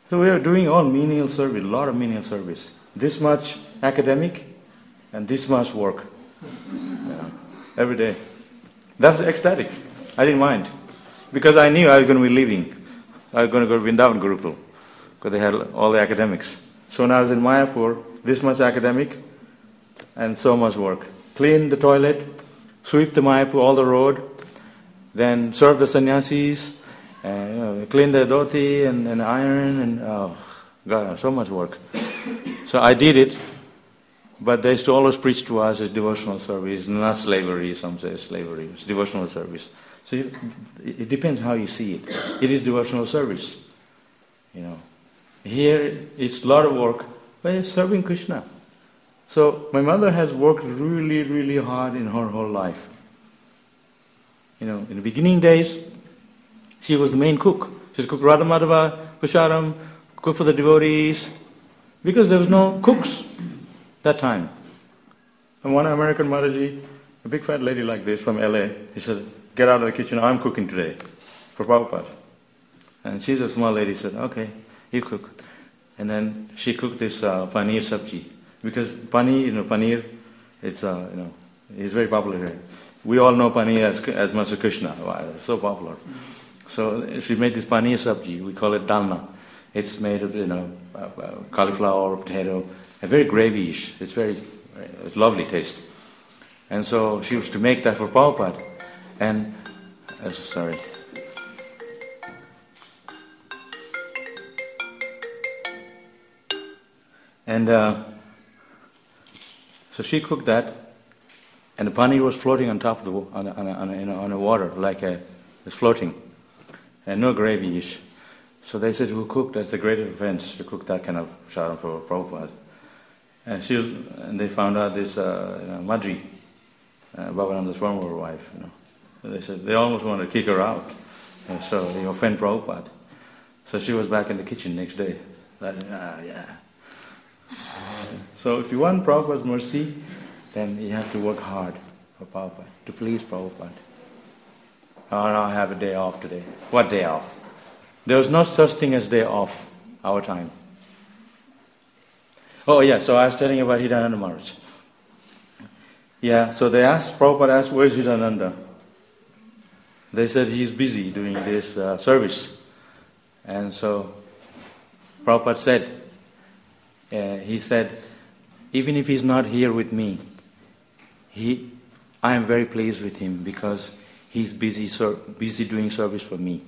So we are doing all menial service, a lot of menial service. This much academic and this much work. Every day. That's ecstatic. I didn't mind. Because I knew I was going to be leaving. I was going to go to Vrindavan Gurukul. Because they had all the academics. So when I was in Mayapur, this much academic and so much work. Clean the toilet, sweep the Mayapur, all the road, then serve the sannyasis, clean the dhoti and iron, and oh, God, so much work. So I did it, but they used to always preach to us as devotional service, not slavery. Some say slavery, it's devotional service. So it depends how you see it. It is devotional service, Here it's a lot of work, but it's serving Krishna. So my mother has worked really, really hard in her whole life. In the beginning days, she was the main cook. She cooked Radha Madhava, Pusharam, cooked for the devotees, because there was no cooks that time. And one American Mataji, a big fat lady like this from LA, he said, "Get out of the kitchen, I'm cooking today for Prabhupada." And she's a small lady, said, "Okay, you cook." And then she cooked this paneer sabji. Because paneer, it's it's very popular here. We all know paneer as much as Krishna. Wow, it's so popular. So she made this paneer sabji. We call it dalma. It's made of cauliflower, potato, and very gravyish. It's lovely taste. And so she used to make that for Prabhupada. And sorry. And so she cooked that, and the paneer was floating on top of on the water, like it's floating, and no gravy-ish. So they said, "Who cooked? That's a great offense to cook that kind of sharam for Prabhupada." And they found out this Madri, Bhavananda's former wife. They said they almost wanted to kick her out, and so they offend Prabhupada. So she was back in the kitchen next day. So if you want Prabhupada's mercy, then you have to work hard for Prabhupada, to please Prabhupada. Oh, no, I have a day off today. What day off? There was no such thing as day off, our time. Oh yeah, so I was telling you about Hirananda Maharaj. Yeah, so Prabhupada asked, "Where's Hirananda?" They said, "He's busy doing this service." And so Prabhupada said, he said, "Even if he's not here with me, I am very pleased with him because he's busy doing service for me."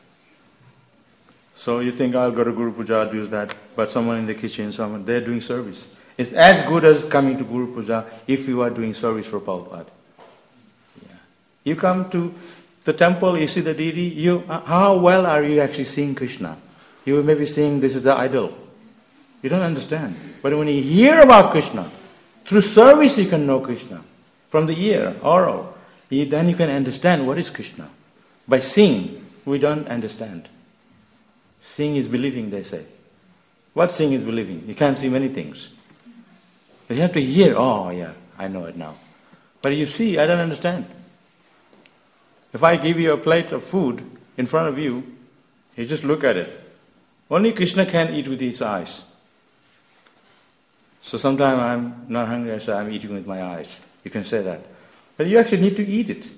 So you think I'll go to Guru Puja, do that, but someone in the kitchen, they're doing service. It's as good as coming to Guru Puja if you are doing service for Prabhupada. Yeah. You come to the temple, you see the deity, how well are you actually seeing Krishna? You may be seeing this is the idol. You don't understand. But when you hear about Krishna, through service you can know Krishna. From the ear, oral, then you can understand what is Krishna. By seeing, we don't understand. Seeing is believing, they say. What seeing is believing? You can't see many things. You have to hear, oh yeah, I know it now. But you see, I don't understand. If I give you a plate of food in front of you, you just look at it. Only Krishna can eat with his eyes. So sometimes I'm not hungry, I say I'm eating with my eyes. You can say that. But you actually need to eat it.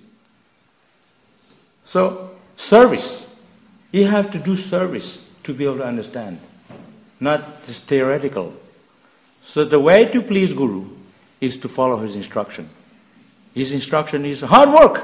So, service. You have to do service to be able to understand. Not just theoretical. So the way to please Guru is to follow his instruction. His instruction is hard work.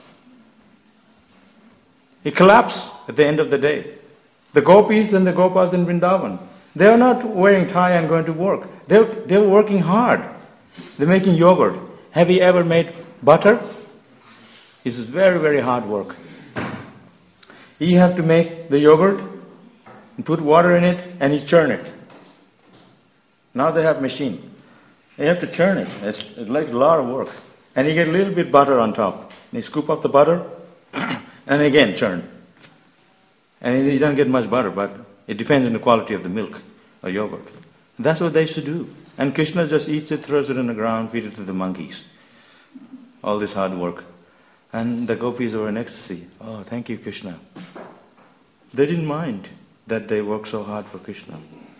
He collapsed at the end of the day. The gopis and the gopas in Vrindavan, they are not wearing tie and going to work. They're working hard. They're making yogurt. Have you ever made butter? This is very, very hard work. You have to make the yogurt and put water in it and you churn it. Now they have machine. You have to churn it. It's like a lot of work. And you get a little bit butter on top. And you scoop up the butter and again churn. And you don't get much butter, but it depends on the quality of the milk or yogurt. That's what they used to do. And Krishna just eats it, throws it on the ground, feeds it to the monkeys. All this hard work. And the gopis were in ecstasy. Oh, thank you, Krishna. They didn't mind. that they work so hard for Krishna.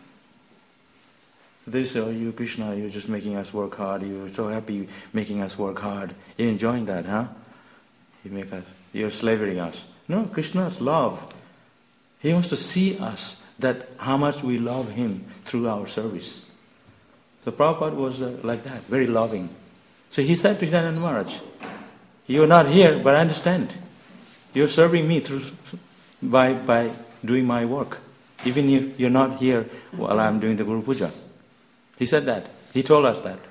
They say, oh, you Krishna, you're just making us work hard. You're so happy making us work hard. You're enjoying that, huh? You're slavering us. No, Krishna's love. He wants to see us, that how much we love Him through our service. So Prabhupada was like that, very loving. So he said to Nityananda Maharaj, you're not here, but I understand. You're serving me by doing my work. Even if you're not here while I'm doing the Guru Puja. He said that. He told us that.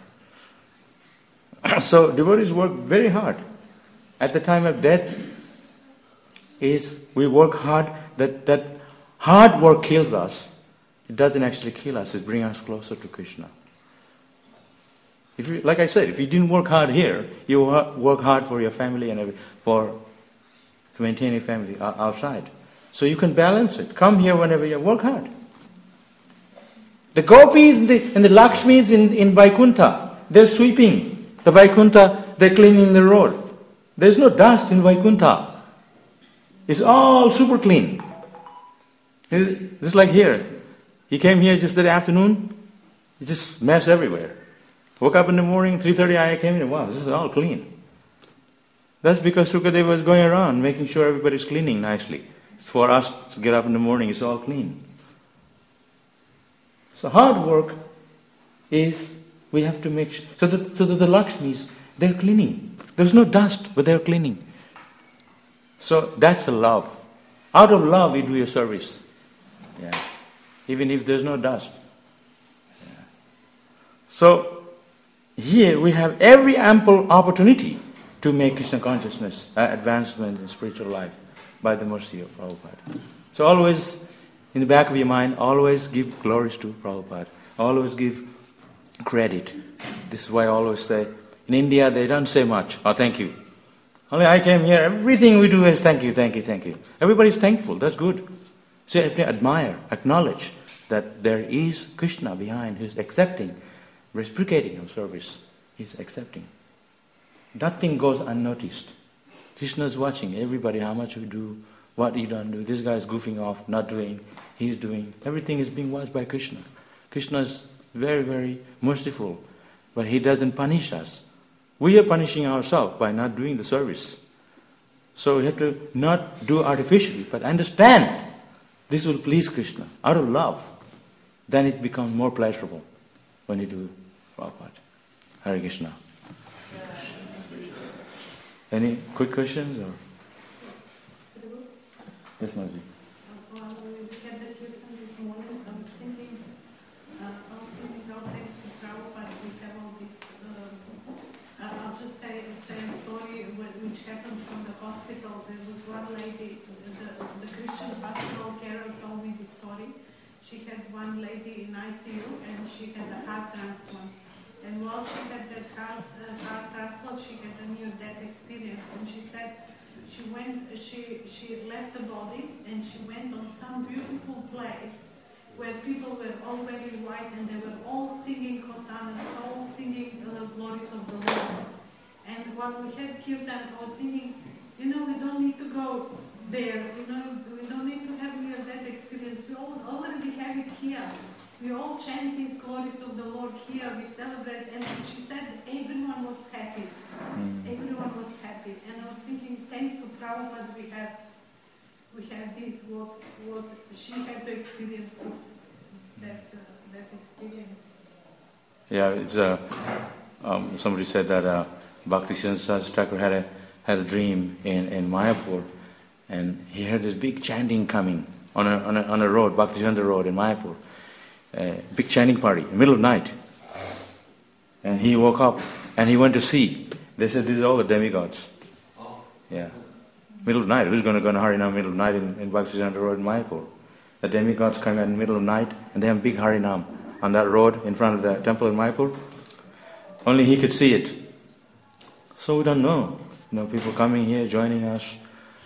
So devotees work very hard. At the time of death, we work hard. That hard work kills us. It doesn't actually kill us. It brings us closer to Krishna. Like I said, if you didn't work hard here, you work hard for your family and to maintain your family outside. So you can balance it. Come here whenever you work hard. The gopis and the Lakshmis in Vaikuntha, they're sweeping the Vaikuntha, they're cleaning the road. There's no dust in Vaikuntha. It's all super clean. Just like here. He came here just that afternoon, he just mess everywhere. Woke up in the morning, 3:30 I came in, wow, this is all clean. That's because Sukadeva was going around making sure everybody's cleaning nicely. For us to get up in the morning, it's all clean. So hard work is, we have to make sure, so that the Lakshmis, they're cleaning. There's no dust, but they're cleaning. So that's the love. Out of love, you do your service. Yeah. Even if there's no dust. Yeah. So here we have every ample opportunity to make Krishna consciousness advancement in spiritual life by the mercy of Prabhupada. So always, in the back of your mind, always give glories to Prabhupada. Always give credit. This is why I always say, in India they don't say much. Oh, thank you. Only I came here, everything we do is thank you, thank you, thank you. Everybody's thankful, that's good. So admire, acknowledge that there is Krishna behind who's accepting, reciprocating your service. He's accepting. Nothing goes unnoticed. Krishna's watching everybody, how much you do, what you don't do. This guy's goofing off, not doing, he's doing. Everything is being watched by Krishna. Krishna is very, very merciful, but he doesn't punish us. We are punishing ourselves by not doing the service. So we have to not do artificially, but understand this will please Krishna out of love. Then it becomes more pleasurable when you do Prabhupada. Hare Krishna. Any quick questions? Or? Yes, Marji. Well, we had the question this morning. I was thinking how thanks to Prabhupada we have all this. I'll just say a story which happened from the hospital. There was one lady, the Christian hospital carer told me the story. She had one lady in ICU and she had a heart transplant. And while she had that heart transplant, she had a near-death experience. And she said she left the body and she went on some beautiful place where people were all very white and they were all singing hosannas, all singing the glories of the Lord. And while we had kirtan, I was thinking, we don't need to go there. We don't need to have near-death experience. We already have it here. We all chant these glories of the Lord here. We celebrate. And she said everyone was happy. Everyone was happy. And I was thinking, thanks to Prabhupada, we have this what she had to experience through that experience. Yeah, it's somebody said that Bhaktisiddhanta Thakur had a dream in Mayapur, and he heard this big chanting coming on a road, Bhaktisiddhanta Road in Mayapur. Big chanting party, in the middle of the night. And he woke up and he went to see. They said, these are all the demigods. Yeah. Middle of the night. Who's going to go in Harinam middle of the night in Bhaktisiddhanta Road in Mayapur? The demigods come in the middle of the night and they have big Harinam on that road in front of the temple in Mayapur. Only he could see it. So we don't know. People coming here, joining us,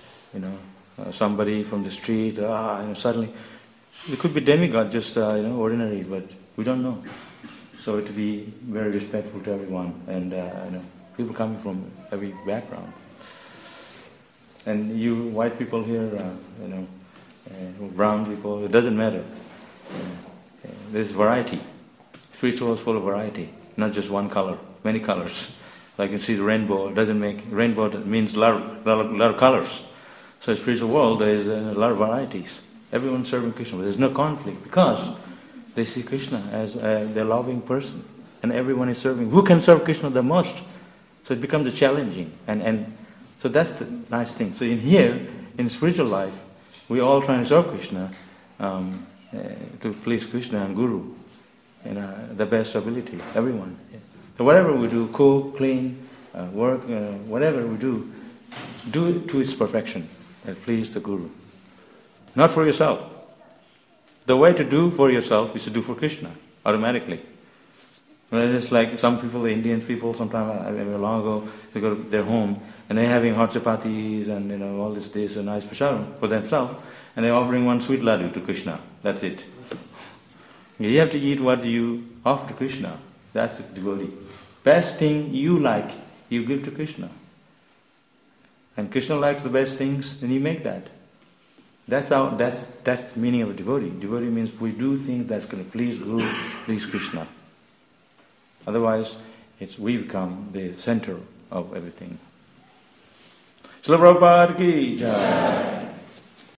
somebody from the street, suddenly. It could be demigod, just ordinary, but we don't know. So to be very respectful to everyone, and people coming from every background. And you white people here, brown people, it doesn't matter. There's variety. Spiritual is full of variety, not just one color, many colors. Like you see the rainbow, rainbow means a lot of colors. So in the spiritual world there is a lot of varieties. Everyone's serving Krishna, but there's no conflict because they see Krishna as their loving person. And everyone is serving. Who can serve Krishna the most? So it becomes challenging. And so that's the nice thing. So in here, in spiritual life, we're all trying to serve Krishna to please Krishna and Guru in the best ability, everyone. So whatever we do, cook, clean, work, whatever we do it to its perfection and please the Guru. Not for yourself. The way to do for yourself is to do for Krishna, automatically. Well, it's like some people, the Indian people, long ago, they go to their home and they're having hot chapatis and all this and nice prasad for themselves, and they're offering one sweet laddu to Krishna. That's it. You have to eat what you offer to Krishna. That's the devotee. Best thing you like, you give to Krishna. And Krishna likes the best things, then you make that. That's the meaning of a devotee. Devotee means we do things that's going to please Guru, please Krishna. Otherwise, we become the center of everything. Srila Prabhupada ki jai.